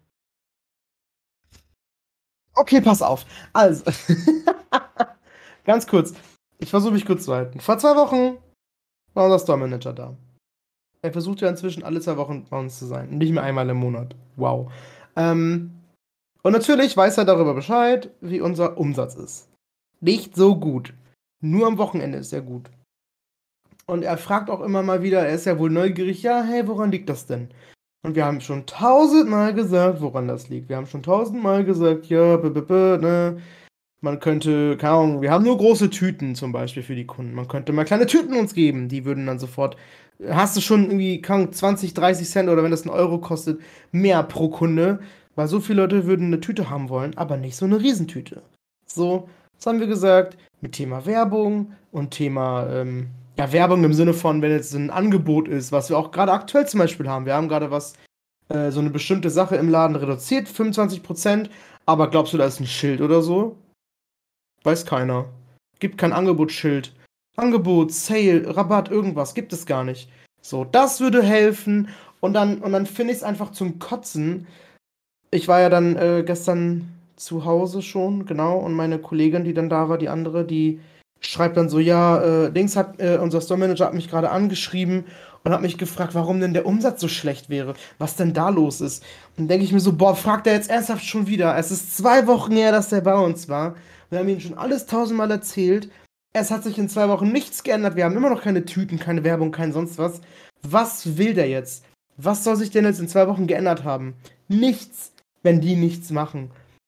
Okay, pass auf. Also, ganz kurz. Ich versuche mich kurz zu halten. Vor zwei Wochen war unser Store Manager da. Er versucht ja inzwischen alle zwei Wochen bei uns zu sein. Nicht mehr einmal im Monat. Wow. Ähm, und natürlich weiß er darüber Bescheid, wie unser Umsatz ist. Nicht so gut. Nur am Wochenende ist er gut. Und er fragt auch immer mal wieder, er ist ja wohl neugierig, ja, hey, woran liegt das denn? Und wir haben schon tausendmal gesagt, woran das liegt. Wir haben schon tausendmal gesagt, ja, b -b -b, ne, man könnte, keine Ahnung, wir haben nur große Tüten zum Beispiel für die Kunden. Man könnte mal kleine Tüten uns geben, die würden dann sofort, hast du schon irgendwie, keine Ahnung, zwanzig, dreißig Cent oder wenn das einen Euro kostet, mehr pro Kunde, weil so viele Leute würden eine Tüte haben wollen, aber nicht so eine Riesentüte. So, das haben wir gesagt, mit Thema Werbung und Thema, ähm, ja, Werbung im Sinne von, wenn jetzt ein Angebot ist, was wir auch gerade aktuell zum Beispiel haben. Wir haben gerade was, äh, so eine bestimmte Sache im Laden reduziert, fünfundzwanzig Prozent, aber glaubst du, da ist ein Schild oder so? Weiß keiner. Gibt kein Angebotsschild. Angebot, Sale, Rabatt, irgendwas, gibt es gar nicht. So, das würde helfen. Und dann, und dann finde ich es einfach zum Kotzen. Ich war ja dann äh, gestern zu Hause schon, genau, und meine Kollegin, die dann da war, die andere, die schreibt dann so, ja, äh, Links hat, äh, unser Store Manager hat mich gerade angeschrieben und hat mich gefragt, warum denn der Umsatz so schlecht wäre, was denn da los ist. Und denke ich mir so, boah, fragt er jetzt ernsthaft schon wieder. Es ist zwei Wochen her, dass der bei uns war. Wir haben ihm schon alles tausendmal erzählt. Es hat sich in zwei Wochen nichts geändert. Wir haben immer noch keine Tüten, keine Werbung, kein sonst was. Was will der jetzt? Was soll sich denn jetzt in zwei Wochen geändert haben? Nichts, wenn die nichts machen.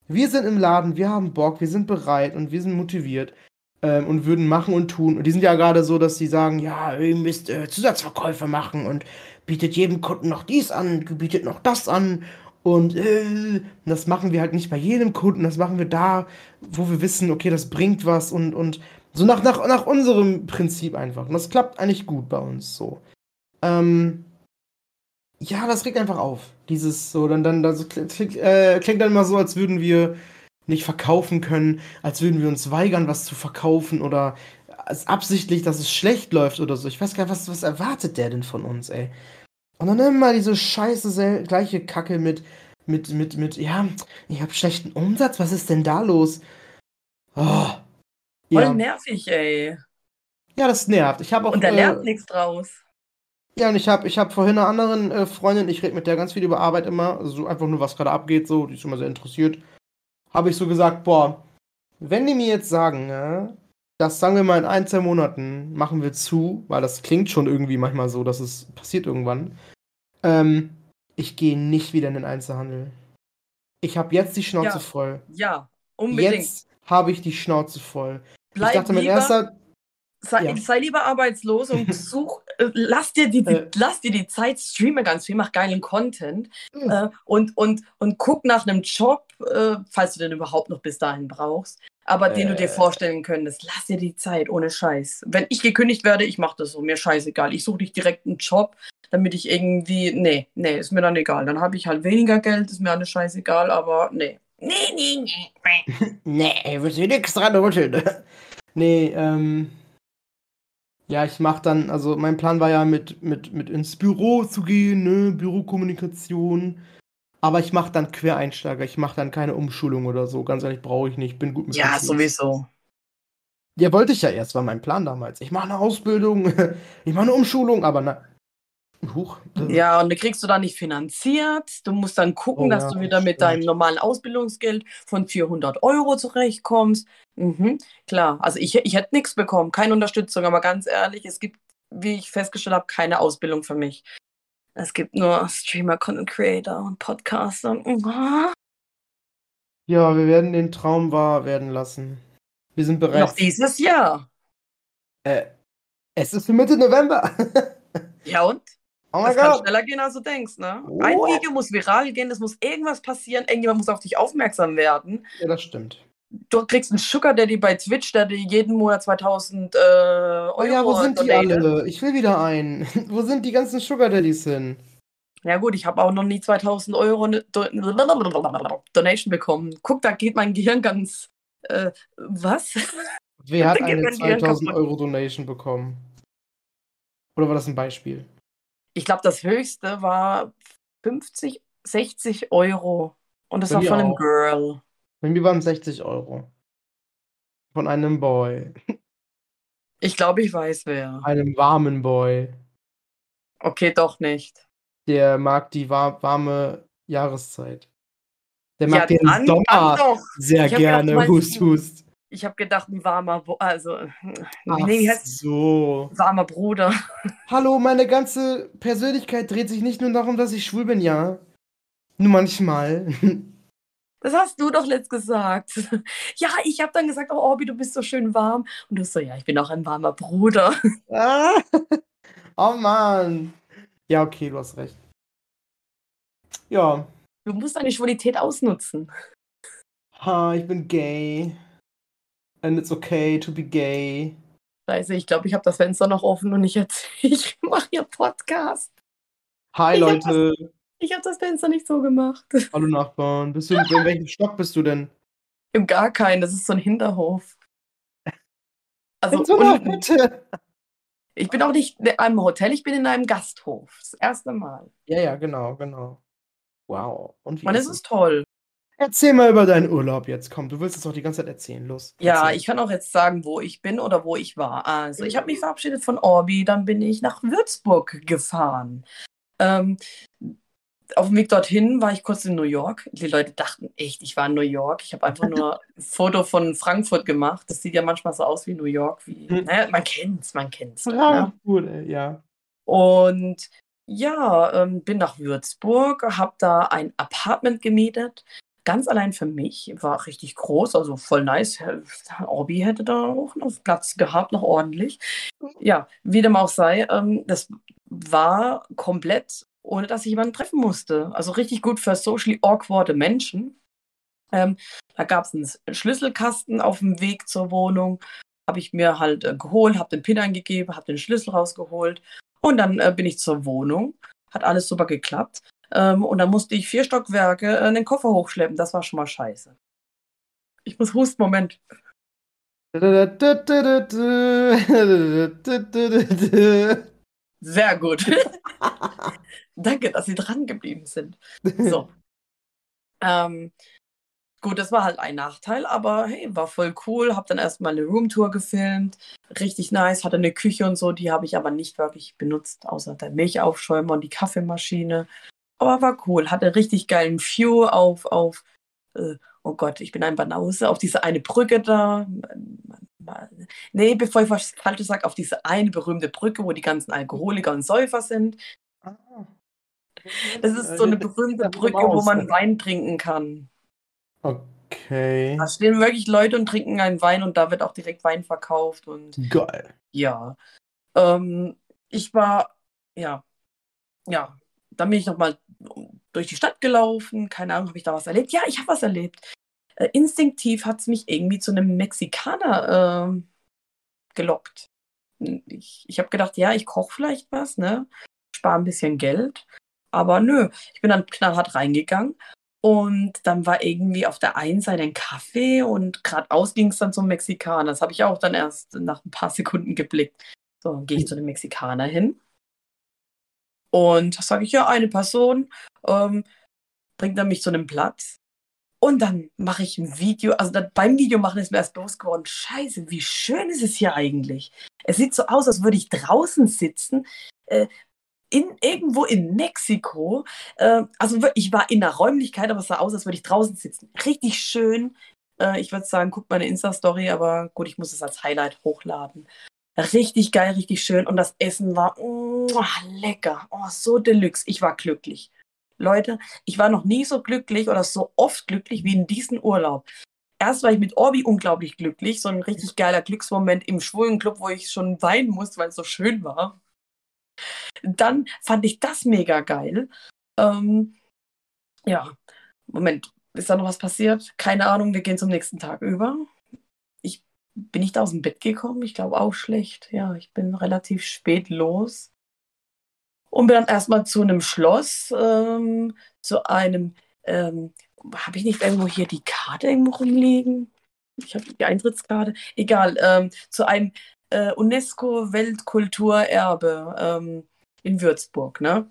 Wir sind im Laden, wir haben Bock, wir sind bereit und wir sind motiviert ähm, und würden machen und tun. Und die sind ja gerade so, dass sie sagen, ja, ihr müsst äh, Zusatzverkäufe machen und bietet jedem Kunden noch dies an, bietet noch das an. Und äh, das machen wir halt nicht bei jedem Kunden, das machen wir da, wo wir wissen, okay, das bringt was und, und so nach, nach, nach unserem Prinzip einfach. Und das klappt eigentlich gut bei uns so. Ähm, ja, das regt einfach auf. Dieses so, dann, dann, das klingt, äh, klingt dann immer so, als würden wir nicht verkaufen können, als würden wir uns weigern, was zu verkaufen oder als absichtlich, dass es schlecht läuft oder so. Ich weiß gar nicht, was, was erwartet der denn von uns, ey? Und dann immer diese scheiße sel- gleiche Kacke mit, mit, mit, mit, ja, ich habe schlechten Umsatz, was ist denn da los? Oh, Voll ja. nervig, ey. Ja, das nervt. Ich habe auch, Und da äh, lernt nichts draus. ja, und ich habe ich hab vorhin einer anderen äh, Freundin, ich rede mit der ganz viel über Arbeit immer, also so einfach nur, was gerade abgeht, so, die ist immer sehr interessiert. Habe ich so gesagt, boah, wenn die mir jetzt sagen, ne, das sagen wir mal in ein, zwei Monaten machen wir zu, weil das klingt schon irgendwie manchmal so, dass es passiert irgendwann. Ähm, ich gehe nicht wieder in den Einzelhandel. Ich habe jetzt die Schnauze Ja. voll. Ja, unbedingt. Jetzt habe ich die Schnauze voll. Bleib ich dachte, mein lieber, erster. sei, ja. sei lieber arbeitslos und such, äh, lass dir die, die, Äh. lass dir die Zeit, streame ganz viel, mach geilen Content Mhm. äh, und, und, und guck nach einem Job, äh, falls du den überhaupt noch bis dahin brauchst, aber den du dir Äh. vorstellen könntest. Lass dir die Zeit, ohne Scheiß. Wenn ich gekündigt werde, ich mach das so, mir scheißegal. Ich suche nicht direkt einen Job, damit ich irgendwie, nee, nee, ist mir dann egal. Dann habe ich halt weniger Geld, ist mir alles scheißegal, aber nee. Nee, nee, nee. Nee, wirst du nix dran rütteln. Nee, ähm. Ja, ich mach dann, also mein Plan war ja mit, mit, mit ins Büro zu gehen, ne, Bürokommunikation. Aber ich mach dann Quereinsteiger, ich mach dann keine Umschulung oder so. Ganz ehrlich, brauche ich nicht, bin gut mit Ja, Computern. sowieso. Ja, wollte ich ja erst, war mein Plan damals. Ich mache eine Ausbildung, ich mache eine Umschulung, aber na. Huch. äh, Ja, und die kriegst du dann nicht finanziert. Du musst dann gucken, Oh dass ja, du wieder mit stimmt. deinem normalen Ausbildungsgeld von vierhundert Euro zurechtkommst. Mhm, klar, also ich, ich hätte nichts bekommen, keine Unterstützung, aber ganz ehrlich, es gibt, wie ich festgestellt habe, keine Ausbildung für mich. Es gibt nur Streamer, Content Creator und Podcaster. Mhm. Ja, wir werden den Traum wahr werden lassen. Wir sind Noch bereits. dieses Jahr. Äh, es ist Mitte November. Ja und? Oh Das mein kann Gott. schneller gehen, als du denkst, ne? Ein What? Video muss viral gehen, es muss irgendwas passieren, irgendjemand muss auf dich aufmerksam werden. Ja, das stimmt. Du kriegst einen Sugar Daddy bei Twitch, der dir jeden Monat zweitausend äh, Euro Oh ja, wo sind die donatet. alle? Ich will wieder einen. Wo sind die ganzen Sugar Daddies hin? Ja gut, ich habe auch noch nie zweitausend Euro ne- Do Donation bekommen. Guck, da geht mein Gehirn ganz... Äh, was? Wer hat Da geht eine mein Gehirn zweitausend kaputt. Euro Donation bekommen? Oder war das ein Beispiel? Ich glaube, das höchste war fünfzig, sechzig Euro. Und das Bei war mir von einem auch. Girl. Bei mir waren es sechzig Euro. Von einem Boy. Ich glaube, ich weiß wer. Einem warmen Boy. Okay, doch nicht. Der mag die war warme Jahreszeit. Der Ja, mag den dann, dann Sommer doch. sehr Ich hab gedacht, du gerne. meinst Hust, einen- hust. Ich habe gedacht, ein warmer, Bo also, Ach nee, wie heißt so. warmer Bruder. Hallo, meine ganze Persönlichkeit dreht sich nicht nur darum, dass ich schwul bin, ja. Nur manchmal. Das hast du doch letzt gesagt. Ja, ich habe dann gesagt, oh, Orbi, du bist so schön warm. Und du so, ja, ich bin auch ein warmer Bruder. Ah. Oh Mann. Ja, okay, du hast recht. Ja. Du musst deine Schwulität ausnutzen. Ha, ich bin gay. And it's okay to be gay. Scheiße, ich glaube, ich habe das Fenster noch offen und ich erzähle, ich mache hier Podcast. Hi, Ich hab Leute. Ich habe das Fenster nicht so gemacht. Hallo, Nachbarn. Bist du, in welchem Stock bist du denn? Im gar keinen, das ist so ein Hinterhof. Also In so einer unten. Hütte. Ich bin auch nicht in einem Hotel, ich bin in einem Gasthof. Das erste Mal. Ja, ja, genau, genau. Wow. Und wie Und es ist ist toll. Erzähl mal über deinen Urlaub jetzt. Komm, du willst es doch die ganze Zeit erzählen. Los. Ja, erzähl. ich kann auch jetzt sagen, wo ich bin oder wo ich war. Also, ich habe mich verabschiedet von Orbi, dann bin ich nach Würzburg gefahren. Ähm, auf dem Weg dorthin war ich kurz in New York. Die Leute dachten echt, ich war in New York. Ich habe einfach nur ein Foto von Frankfurt gemacht. Das sieht ja manchmal so aus wie New York. Wie, Hm. naja, man kennt's, man kennt's. Ne? Frankfurt, ey, ja. Und ja, ähm, bin nach Würzburg, habe da ein Apartment gemietet. ganz allein für mich, war richtig groß, also voll nice. Orbi hätte da auch noch Platz gehabt, noch ordentlich. Ja, wie dem auch sei, ähm, das war komplett, ohne dass ich jemanden treffen musste. Also richtig gut für socially awkwarde Menschen. Ähm, da gab es einen Schlüsselkasten auf dem Weg zur Wohnung. Habe ich mir halt äh, geholt, habe den PIN eingegeben, habe den Schlüssel rausgeholt und dann äh, bin ich zur Wohnung. Hat alles super geklappt. Ähm, und dann musste ich vier Stockwerke äh, den Koffer hochschleppen. Das war schon mal scheiße. Ich muss husten, Moment. Sehr gut. Danke, dass Sie dran geblieben sind. So. ähm, gut, das war halt ein Nachteil, aber hey, war voll cool. Hab dann erstmal eine Roomtour gefilmt. Richtig nice, hatte eine Küche und so, die habe ich aber nicht wirklich benutzt, außer der Milchaufschäumer und die Kaffeemaschine. Aber war cool, hatte richtig geilen View auf, auf äh, oh Gott, ich bin ein Banause, auf diese eine Brücke da. Nee, bevor ich was Falsches sage, auf diese eine berühmte Brücke, wo die ganzen Alkoholiker und Säufer sind. Ah. Das ist so eine berühmte Brücke, wo man Wein trinken kann. Okay. Da stehen wirklich Leute und trinken einen Wein und da wird auch direkt Wein verkauft. Und Geil. ja, ähm, ich war, ja, ja, dann bin ich nochmal durch die Stadt gelaufen. Keine Ahnung, habe ich da was erlebt? Ja, ich habe was erlebt. Äh, instinktiv hat es mich irgendwie zu einem Mexikaner äh, gelockt. Ich, ich habe gedacht, ja, ich koche vielleicht was, ne? Spare ein bisschen Geld. Aber nö, ich bin dann knallhart reingegangen. Und dann war irgendwie auf der einen Seite ein Kaffee und geradeaus ging es dann zum Mexikaner. Das habe ich auch dann erst nach ein paar Sekunden geblickt. So, dann gehe ich zu dem Mexikaner hin. Und da sage ich, ja, eine Person, ähm, bringt dann mich zu einem Platz. Und dann mache ich ein Video. Also dann, beim Videomachen ist mir erst bewusst geworden, scheiße, wie schön ist es hier eigentlich. Es sieht so aus, als würde ich draußen sitzen, äh, in, irgendwo in Mexiko. Äh, also ich war in einer Räumlichkeit, aber es sah aus, als würde ich draußen sitzen. Richtig schön. Äh, ich würde sagen, guckt meine Insta-Story, aber gut, ich muss es als Highlight hochladen. Richtig geil, richtig schön. Und das Essen war oh, lecker. Oh, so deluxe. Ich war glücklich. Leute, ich war noch nie so glücklich oder so oft glücklich wie in diesem Urlaub. Erst war ich mit Orbi unglaublich glücklich. So ein richtig geiler Glücksmoment im schwulen Club, wo ich schon weinen musste, weil es so schön war. Dann fand ich das mega geil. Ähm, ja, Moment, ist da noch was passiert? Keine Ahnung, wir gehen zum nächsten Tag über. Ich bin nicht aus dem Bett gekommen, ich glaube auch schlecht. Ja, ich bin relativ spät los. Und bin dann erstmal zu einem Schloss, ähm, zu einem, ähm, habe ich nicht irgendwo hier die Karte irgendwo rumliegen? Ich habe die Eintrittskarte. Egal, ähm, zu einem äh, UNESCO-Weltkulturerbe ähm, in Würzburg, ne?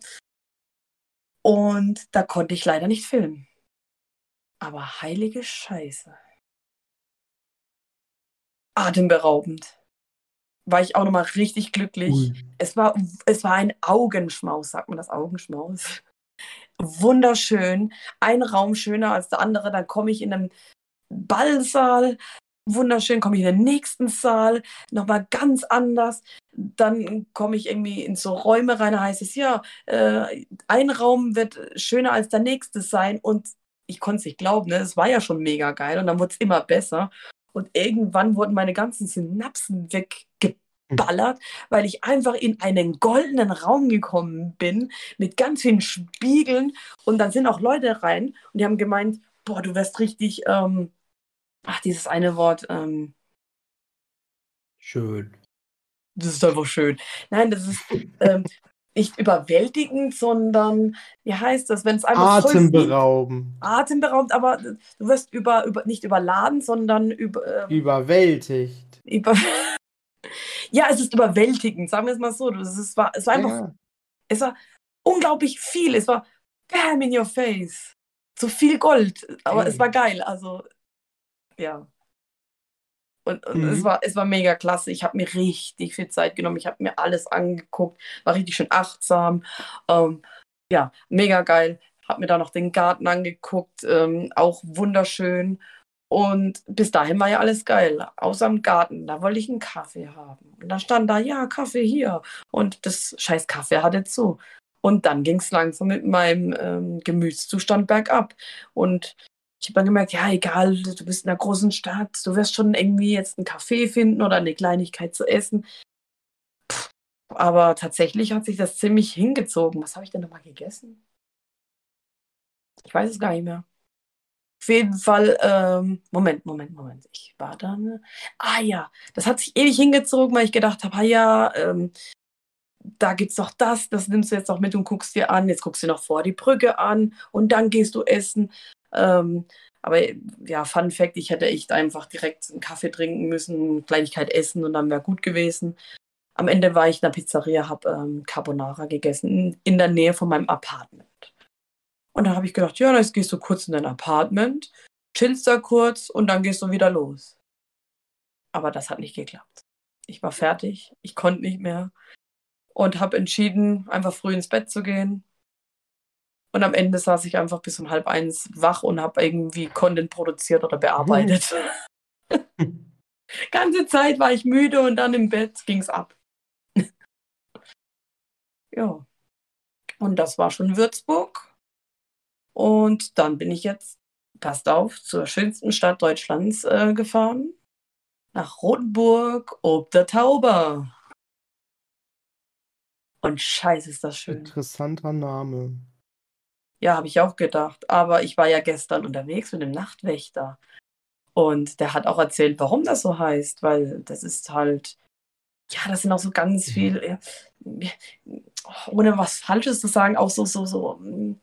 Und da konnte ich leider nicht filmen. Aber heilige Scheiße. Atemberaubend. War ich auch nochmal richtig glücklich. Ui. Es war, es war ein Augenschmaus, sagt man das Augenschmaus? Wunderschön. Ein Raum schöner als der andere. Dann komme ich in einen Ballsaal. Wunderschön, komme ich in den nächsten Saal. Nochmal ganz anders. Dann komme ich irgendwie in so Räume rein. Da heißt es, ja, äh, ein Raum wird schöner als der nächste sein. Und ich konnte es nicht glauben, ne? Es war ja schon mega geil. Und dann wurde es immer besser. Und irgendwann wurden meine ganzen Synapsen weggeballert, weil ich einfach in einen goldenen Raum gekommen bin mit ganz vielen Spiegeln. Und dann sind auch Leute rein und die haben gemeint, boah, du wirst richtig, ähm, ach, dieses eine Wort, ähm, Schön. das ist einfach schön. Nein, das ist ähm, nicht überwältigend, sondern, wie heißt das, wenn es einfach voll Atemberaubend. atemberaubend, aber du wirst über, über, nicht überladen, sondern über, ähm, Überwältigt. über ja, es ist überwältigend, sagen wir es mal so. Es, ist, war, es war einfach, Ja. es war unglaublich viel. Es war bam in your face. So viel Gold, aber Ey. es war geil. Also, ja. Und, und Mhm. es, war, es war mega klasse. Ich habe mir richtig viel Zeit genommen. Ich habe mir alles angeguckt, war richtig schön achtsam. Ähm, ja, mega geil. Habe mir da noch den Garten angeguckt, ähm, auch wunderschön. Und bis dahin war ja alles geil, außer im Garten. Da wollte ich einen Kaffee haben. Und dann stand da, ja, Kaffee hier. Und das scheiß Kaffee hatte zu. Und dann ging es langsam mit meinem ähm, Gemütszustand bergab. Und Ich habe dann gemerkt, ja, egal, du bist in einer großen Stadt, du wirst schon irgendwie jetzt einen Kaffee finden oder eine Kleinigkeit zu essen. Aber tatsächlich hat sich das ziemlich hingezogen. Was habe ich denn nochmal gegessen? Ich weiß es gar nicht mehr. Auf jeden Fall, ähm, Moment, Moment, Moment. Ich war da, ne? Ah ja, das hat sich ewig hingezogen, weil ich gedacht habe, ah ja, ähm, da gibt's doch das, das nimmst du jetzt noch mit und guckst dir an. Jetzt guckst du noch vor die Brücke an und dann gehst du essen. Ähm, aber ja, Fun Fact, ich hätte echt einfach direkt einen Kaffee trinken müssen, eine Kleinigkeit essen und dann wäre gut gewesen. Am Ende war ich in der Pizzeria, habe ähm, Carbonara gegessen, in, in der Nähe von meinem Apartment. Und dann habe ich gedacht, ja, jetzt gehst du kurz in dein Apartment, chillst da kurz und dann gehst du wieder los. Aber das hat nicht geklappt. Ich war fertig, ich konnte nicht mehr und habe entschieden, einfach früh ins Bett zu gehen. Und am Ende saß ich einfach bis um halb eins wach und habe irgendwie Content produziert oder bearbeitet. Ganze Zeit war ich müde und dann im Bett ging's ab. Ja. Und das war schon Würzburg. Und dann bin ich jetzt, passt auf, zur schönsten Stadt Deutschlands äh, gefahren. Nach Rothenburg ob der Tauber. Und scheiße, ist das schön. Interessanter Name. Ja, habe ich auch gedacht. Aber ich war ja gestern unterwegs mit dem Nachtwächter. Und der hat auch erzählt, warum das so heißt. Weil das ist halt, ja, das sind auch so ganz viel, äh, ohne was Falsches zu sagen, auch so, so, so mm,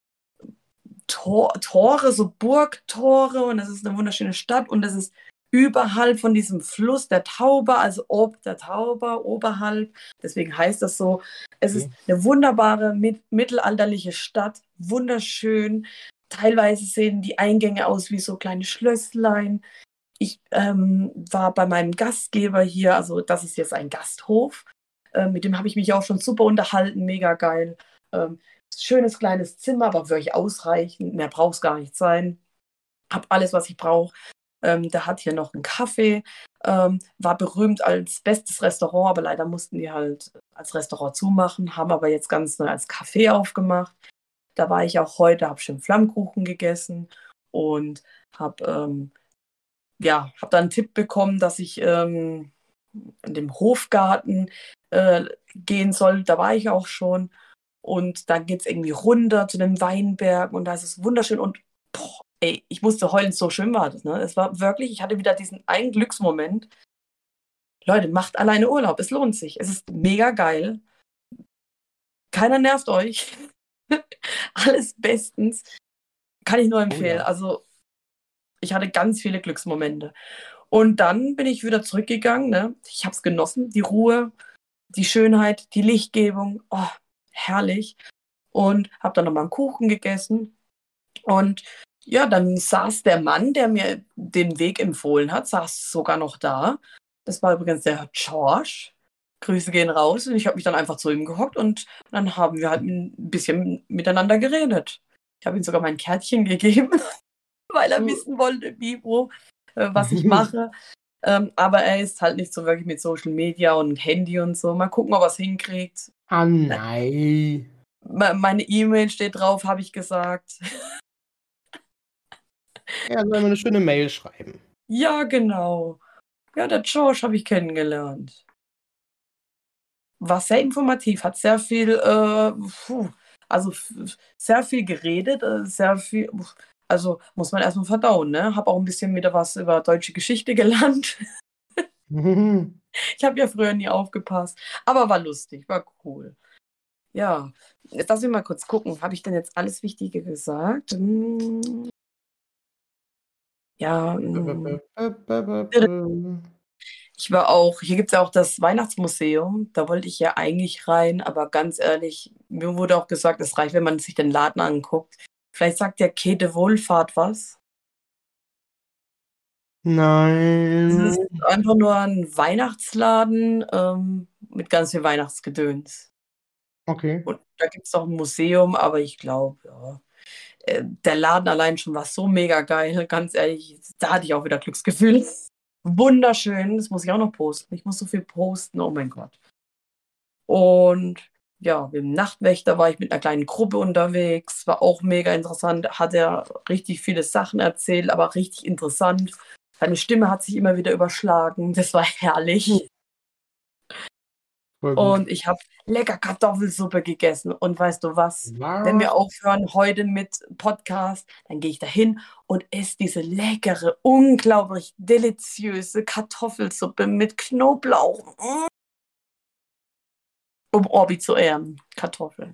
Tor, Tore, so Burgtore. Und das ist eine wunderschöne Stadt. Und das ist überhalb von diesem Fluss der Tauber, also ob der Tauber, oberhalb. Deswegen heißt das so. Es ist eine wunderbare mit, mittelalterliche Stadt, wunderschön. Teilweise sehen die Eingänge aus wie so kleine Schlösslein. Ich ähm, war bei meinem Gastgeber hier, also das ist jetzt ein Gasthof. Äh, mit dem habe ich mich auch schon super unterhalten, mega geil. Ähm, schönes kleines Zimmer, aber wirklich ausreichend. Mehr braucht es gar nicht sein. Hab alles, was ich brauche. Ähm, der hat hier noch einen Kaffee, ähm, war berühmt als bestes Restaurant, aber leider mussten die halt als Restaurant zumachen, haben aber jetzt ganz neu als Café aufgemacht. Da war ich auch heute, habe schön Flammkuchen gegessen und habe ähm, ja, hab dann einen Tipp bekommen, dass ich ähm, in dem Hofgarten äh, gehen soll. Da war ich auch schon. Und dann geht es irgendwie runter zu dem Weinberg und da ist es wunderschön und boah, ey, ich musste heulen, so schön war das. Ne? Es war wirklich, ich hatte wieder diesen einen Glücksmoment. Leute, macht alleine Urlaub, es lohnt sich. Es ist mega geil. Keiner nervt euch. Alles bestens. Kann ich nur empfehlen. Oh ja. Also, ich hatte ganz viele Glücksmomente. Und dann bin ich wieder zurückgegangen. Ne? Ich habe es genossen, die Ruhe, die Schönheit, die Lichtgebung. Oh, herrlich. Und habe dann nochmal einen Kuchen gegessen. Und ja, dann saß der Mann, der mir den Weg empfohlen hat, saß sogar noch da. Das war übrigens der George. Grüße gehen raus. Und ich habe mich dann einfach zu ihm gehockt und dann haben wir halt ein bisschen miteinander geredet. Ich habe ihm sogar mein Kärtchen gegeben, weil er wissen wollte, Bibro, äh, was ich mache. Ähm, aber er ist halt nicht so wirklich mit Social Media und Handy und so. Mal gucken, ob er es hinkriegt. Ah, nein. Me- Meine E-Mail steht drauf, habe ich gesagt. Er soll mir eine schöne Mail schreiben. Ja, genau. Ja, der George habe ich kennengelernt. War sehr informativ, hat sehr viel, äh, puh, also f- sehr viel geredet, äh, sehr viel, also muss man erstmal verdauen, ne? Habe auch ein bisschen wieder was über deutsche Geschichte gelernt. Ich habe ja früher nie aufgepasst, aber war lustig, war cool. Ja, jetzt lass mich mal kurz gucken. Habe ich denn jetzt alles Wichtige gesagt? Hm, ja, hm. Ich war auch, hier gibt es ja auch das Weihnachtsmuseum. Da wollte ich ja eigentlich rein, aber ganz ehrlich, mir wurde auch gesagt, es reicht, wenn man sich den Laden anguckt. Vielleicht sagt der Quai de Wohlfahrt was. Es Nein. ist einfach nur ein Weihnachtsladen ähm, mit ganz viel Weihnachtsgedöns. Okay. Und da gibt es auch ein Museum, aber ich glaube, ja, äh, der Laden allein schon war so mega geil. Ganz ehrlich, da hatte ich auch wieder Glücksgefühl. Wunderschön, das muss ich auch noch posten. Ich muss so viel posten, oh mein Gott. Und ja, mit dem Nachtwächter war ich mit einer kleinen Gruppe unterwegs, war auch mega interessant, hat er richtig viele Sachen erzählt, aber richtig interessant. Seine Stimme hat sich immer wieder überschlagen, das war herrlich. Voll gut. Und ich habe lecker Kartoffelsuppe gegessen. Und weißt du was? Wenn wir aufhören heute mit Podcast, dann gehe ich dahin und esse diese leckere, unglaublich deliziöse Kartoffelsuppe mit Knoblauch. Mm. Um Orbi zu ehren. Kartoffeln.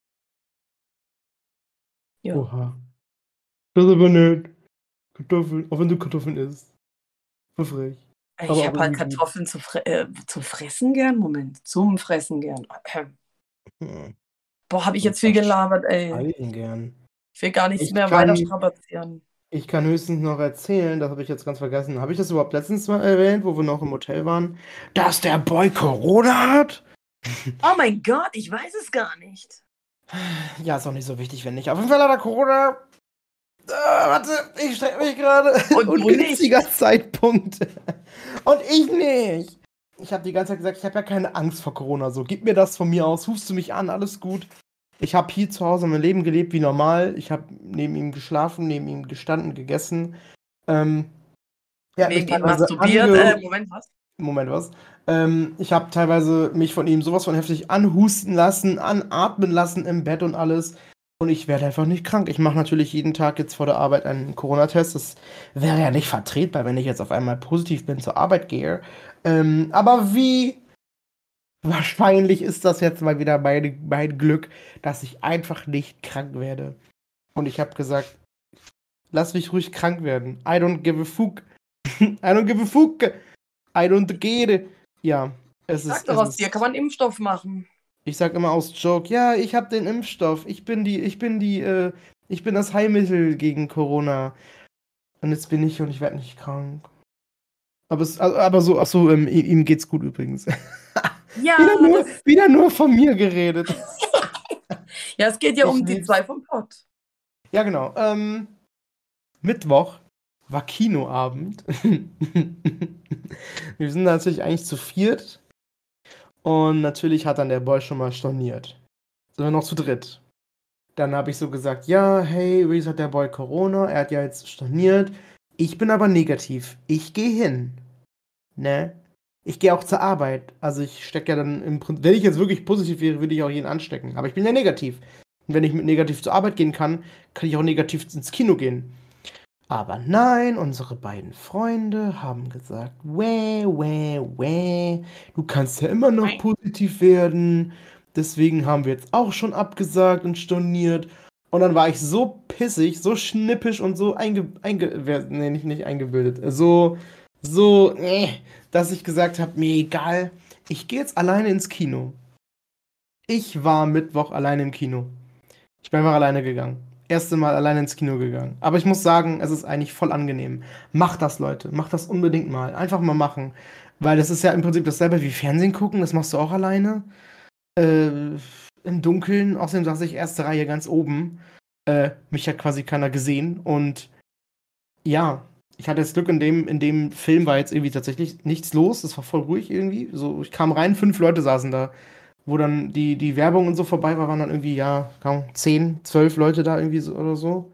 Ja. Oha. Das ist aber nett. Kartoffeln, auch wenn du Kartoffeln isst. Voll frech. Ich Aber habe auch halt irgendwie gut. Kartoffeln zu, fre äh, zum Fressen gern. Moment, zum Fressen gern. Hm. Boah, habe ich Und jetzt viel gelabert, ey. Schneiden gern. Ich will gar nichts Ich mehr weiter kann, strapazieren. ich kann höchstens noch erzählen, das habe ich jetzt ganz vergessen. Habe ich das überhaupt letztens mal erwähnt, wo wir noch im Hotel waren, dass der Boy Corona hat? Oh mein Gott, ich weiß es gar nicht. Ja, ist auch nicht so wichtig, wenn nicht. Auf jeden Fall hat er Corona. Äh, warte, ich strecke mich gerade. Und du Ungünstiger Zeitpunkt. Und ich nicht. Ich habe die ganze Zeit gesagt, ich habe ja keine Angst vor Corona. So, gib mir das von mir aus, rufst du mich an, alles gut. Ich habe hier zu Hause mein Leben gelebt wie normal. Ich habe neben ihm geschlafen, neben ihm gestanden, gegessen. Ähm, er hat mich Neben ihm teilweise masturbiert. ange- Äh, Moment, was? Moment, was? Ähm, ich habe teilweise mich von ihm sowas von heftig anhusten lassen, anatmen lassen im Bett und alles. Und ich werde einfach nicht krank. Ich mache natürlich jeden Tag jetzt vor der Arbeit einen Corona-Test. Das wäre ja nicht vertretbar, wenn ich jetzt auf einmal positiv bin, zur Arbeit gehe. Ähm, aber wie wahrscheinlich ist das jetzt mal wieder mein, mein Glück, dass ich einfach nicht krank werde. Und ich habe gesagt, lass mich ruhig krank werden. I don't give a fuck. I don't give a fuck. I don't care. Ja, es Sag ist. doch, Es aus ist dir kann man Impfstoff machen. ich sag immer aus Joke, ja, ich hab den Impfstoff. Ich bin die, ich bin die, äh, ich bin das Heilmittel gegen Corona. Und jetzt bin ich und ich werde nicht krank. Aber, es, aber so, ach so, ähm, ihm geht's gut übrigens. Ja, wieder, nur, das, wieder nur von mir geredet. ja, es geht ja Ich um die lieb's. zwei vom Pott. Ja, genau. Ähm, Mittwoch war Kinoabend. Wir sind natürlich eigentlich zu viert. Und natürlich hat dann der Boy schon mal storniert. Sind wir noch zu dritt. Dann habe ich so gesagt, ja, hey, übrigens hat der Boy Corona, er hat ja jetzt storniert. Ich bin aber negativ. Ich gehe hin. Ne? Ich gehe auch zur Arbeit. Also ich stecke ja dann im Prinzip, wenn ich jetzt wirklich positiv wäre, würde ich auch jeden anstecken. Aber ich bin ja negativ. Und wenn ich mit negativ zur Arbeit gehen kann, kann ich auch negativ ins Kino gehen. Aber nein, unsere beiden Freunde haben gesagt, wäh, wäh, wäh, du kannst ja immer noch positiv werden. Deswegen haben wir jetzt auch schon abgesagt und storniert. Und dann war ich so pissig, so schnippisch und so einge... einge nee, nicht, nicht eingebildet. So, so, äh, dass ich gesagt habe, mir egal, ich gehe jetzt alleine ins Kino. Ich war Mittwoch alleine im Kino. Ich bin einfach alleine gegangen. Erste Mal alleine ins Kino gegangen. Aber ich muss sagen, es ist eigentlich voll angenehm. Macht das, Leute. Macht das unbedingt mal. Einfach mal machen. Weil das ist ja im Prinzip dasselbe wie Fernsehen gucken. Das machst du auch alleine. Äh, im Dunkeln. Außerdem saß ich erste Reihe ganz oben. Äh, mich hat quasi keiner gesehen. Und ja, ich hatte jetzt Glück, in dem, in dem Film war jetzt irgendwie tatsächlich nichts los. Es war voll ruhig irgendwie. So, ich kam rein, fünf Leute saßen da. Wo dann die, die Werbung und so vorbei war, waren dann irgendwie, ja, kaum zehn, zwölf Leute da irgendwie so oder so.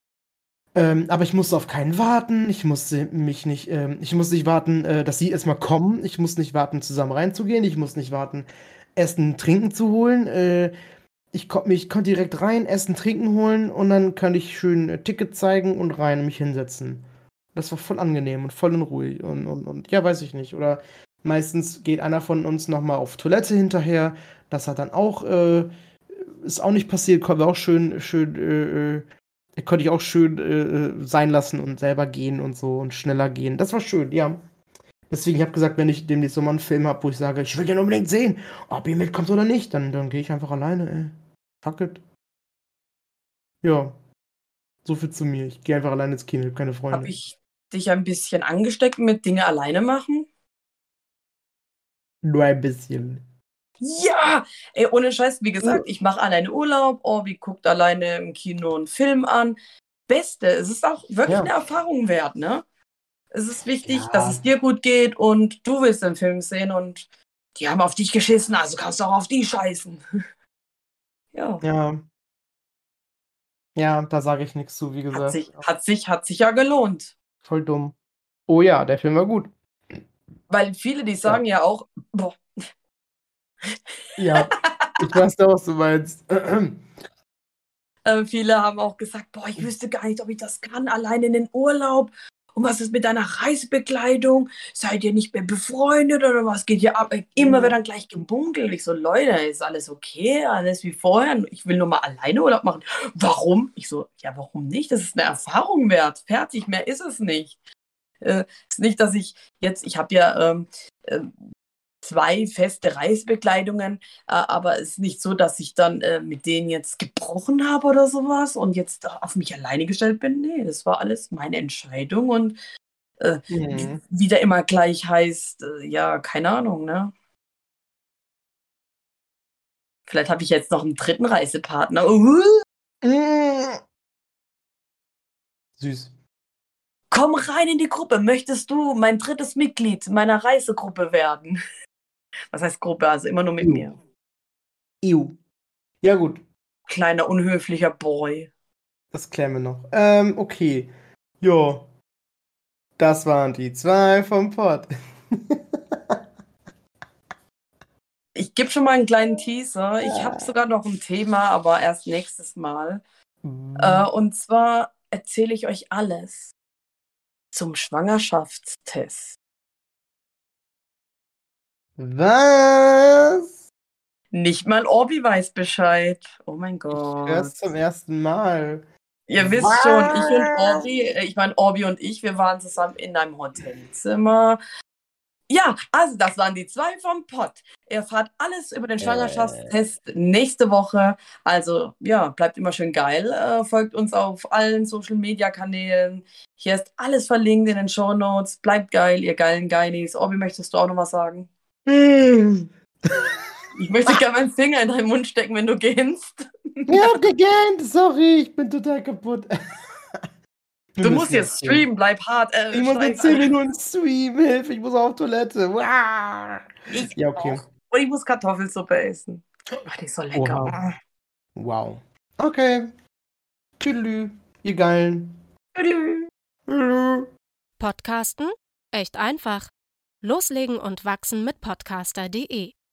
Ähm, aber ich musste auf keinen warten. Ich musste mich nicht, ähm, ich musste nicht warten, äh, dass sie erstmal kommen. Ich musste nicht warten, zusammen reinzugehen. Ich musste nicht warten, Essen, Trinken zu holen. Äh, ich konnte mich konnt direkt rein, Essen, Trinken holen und dann könnte ich schön äh, Ticket zeigen und rein und mich hinsetzen. Das war voll angenehm und voll in Ruhe. Und, und, und ja, weiß ich nicht. Oder meistens geht einer von uns nochmal auf Toilette hinterher. Das hat dann auch, äh, ist auch nicht passiert. Konnte auch schön, schön, äh, äh, konnte ich auch schön äh, sein lassen und selber gehen und so und schneller gehen. Das war schön, ja. Deswegen, ich habe gesagt, wenn ich demnächst so mal einen Film habe, wo ich sage, ich will den unbedingt sehen, ob ihr mitkommt oder nicht, dann, dann gehe ich einfach alleine, ey. Fuck it. Ja. So viel zu mir. Ich gehe einfach alleine ins Kino, ich habe keine Freunde. Habe ich dich ein bisschen angesteckt mit Dinge alleine machen? Nur ein bisschen. Ja! Ey, ohne Scheiß, wie gesagt, ich mache alleine Urlaub, Orbi guckt alleine im Kino einen Film an. Beste, es ist auch wirklich Ja. eine Erfahrung wert, ne? Es ist wichtig, Ja. dass es dir gut geht und du willst den Film sehen und die haben auf dich geschissen, also kannst du auch auf die scheißen. Ja, Ja. Ja, da sage ich nichts zu, wie hat gesagt. sich, hat sich, hat sich ja gelohnt. Voll dumm. Oh ja, der Film war gut. Weil viele, die sagen ja auch, boah, Ja, ich weiß doch, was du meinst. äh, viele haben auch gesagt, boah, ich wüsste gar nicht, ob ich das kann, allein in den Urlaub. Und was ist mit deiner Reisebekleidung? Seid ihr nicht mehr befreundet oder was geht hier ab? Immer wird dann gleich gebunkelt. Ich so, Leute, ist alles okay? Alles wie vorher? Ich will nur mal alleine Urlaub machen. Warum? Ich so, ja, warum nicht? Das ist eine Erfahrung wert. Fertig, mehr ist es nicht. Äh, ist nicht, dass ich jetzt, ich habe ja ähm, äh, zwei feste Reisebekleidungen, äh, aber es ist nicht so, dass ich dann äh, mit denen jetzt gebrochen habe oder sowas und jetzt auf mich alleine gestellt bin. Nee, das war alles meine Entscheidung und äh, Mhm. wieder immer gleich heißt, äh, ja, keine Ahnung, ne? Vielleicht habe ich jetzt noch einen dritten Reisepartner. Uh, Mm. Süß. komm rein in die Gruppe. Möchtest du mein drittes Mitglied meiner Reisegruppe werden? Was heißt Gruppe? Also immer nur mit Ew. mir. Ew. Ja, gut. Kleiner, unhöflicher Boy. Das klären wir noch. Ähm, okay. Jo. Das waren die zwei vom Pod. Ich gebe schon mal einen kleinen Teaser. Ich habe sogar noch ein Thema, aber erst nächstes Mal. Äh, und zwar erzähle ich euch alles zum Schwangerschaftstest. Was? Nicht mal Orbi weiß Bescheid. Oh mein Ich Gott. hör's zum ersten Mal. Ihr wisst Was? schon, ich und Orbi, äh, ich meine Orbi und ich, wir waren zusammen in einem Hotelzimmer. Ja, also das waren die zwei vom Pod. Ihr erfahrt alles über den Schwangerschaftstest nächste Woche. Also ja, bleibt immer schön geil. Äh, folgt uns auf allen Social-Media-Kanälen. Hier ist alles verlinkt in den Shownotes. Bleibt geil, ihr geilen Geinis. Orbi, möchtest du auch noch was sagen? Ich möchte gerne meinen Finger in deinen Mund stecken, wenn du gehst. Ich hab gegähnt. Sorry, ich bin total kaputt. Wir Du müssen musst jetzt gehen. streamen, bleib hart. Äh, Ich muss in steif zehn an. Minuten streamen. Hilfe, ich muss auf Toilette. Wow. Ich Ja, okay. auch. Und ich muss Kartoffelsuppe essen. Ach, die ist so lecker. Oha. Wow. Okay. Tschüdelü, ihr Geilen. Tschüss. Tschüdelü. Podcasten? Echt einfach. Loslegen und wachsen mit podcaster punkt de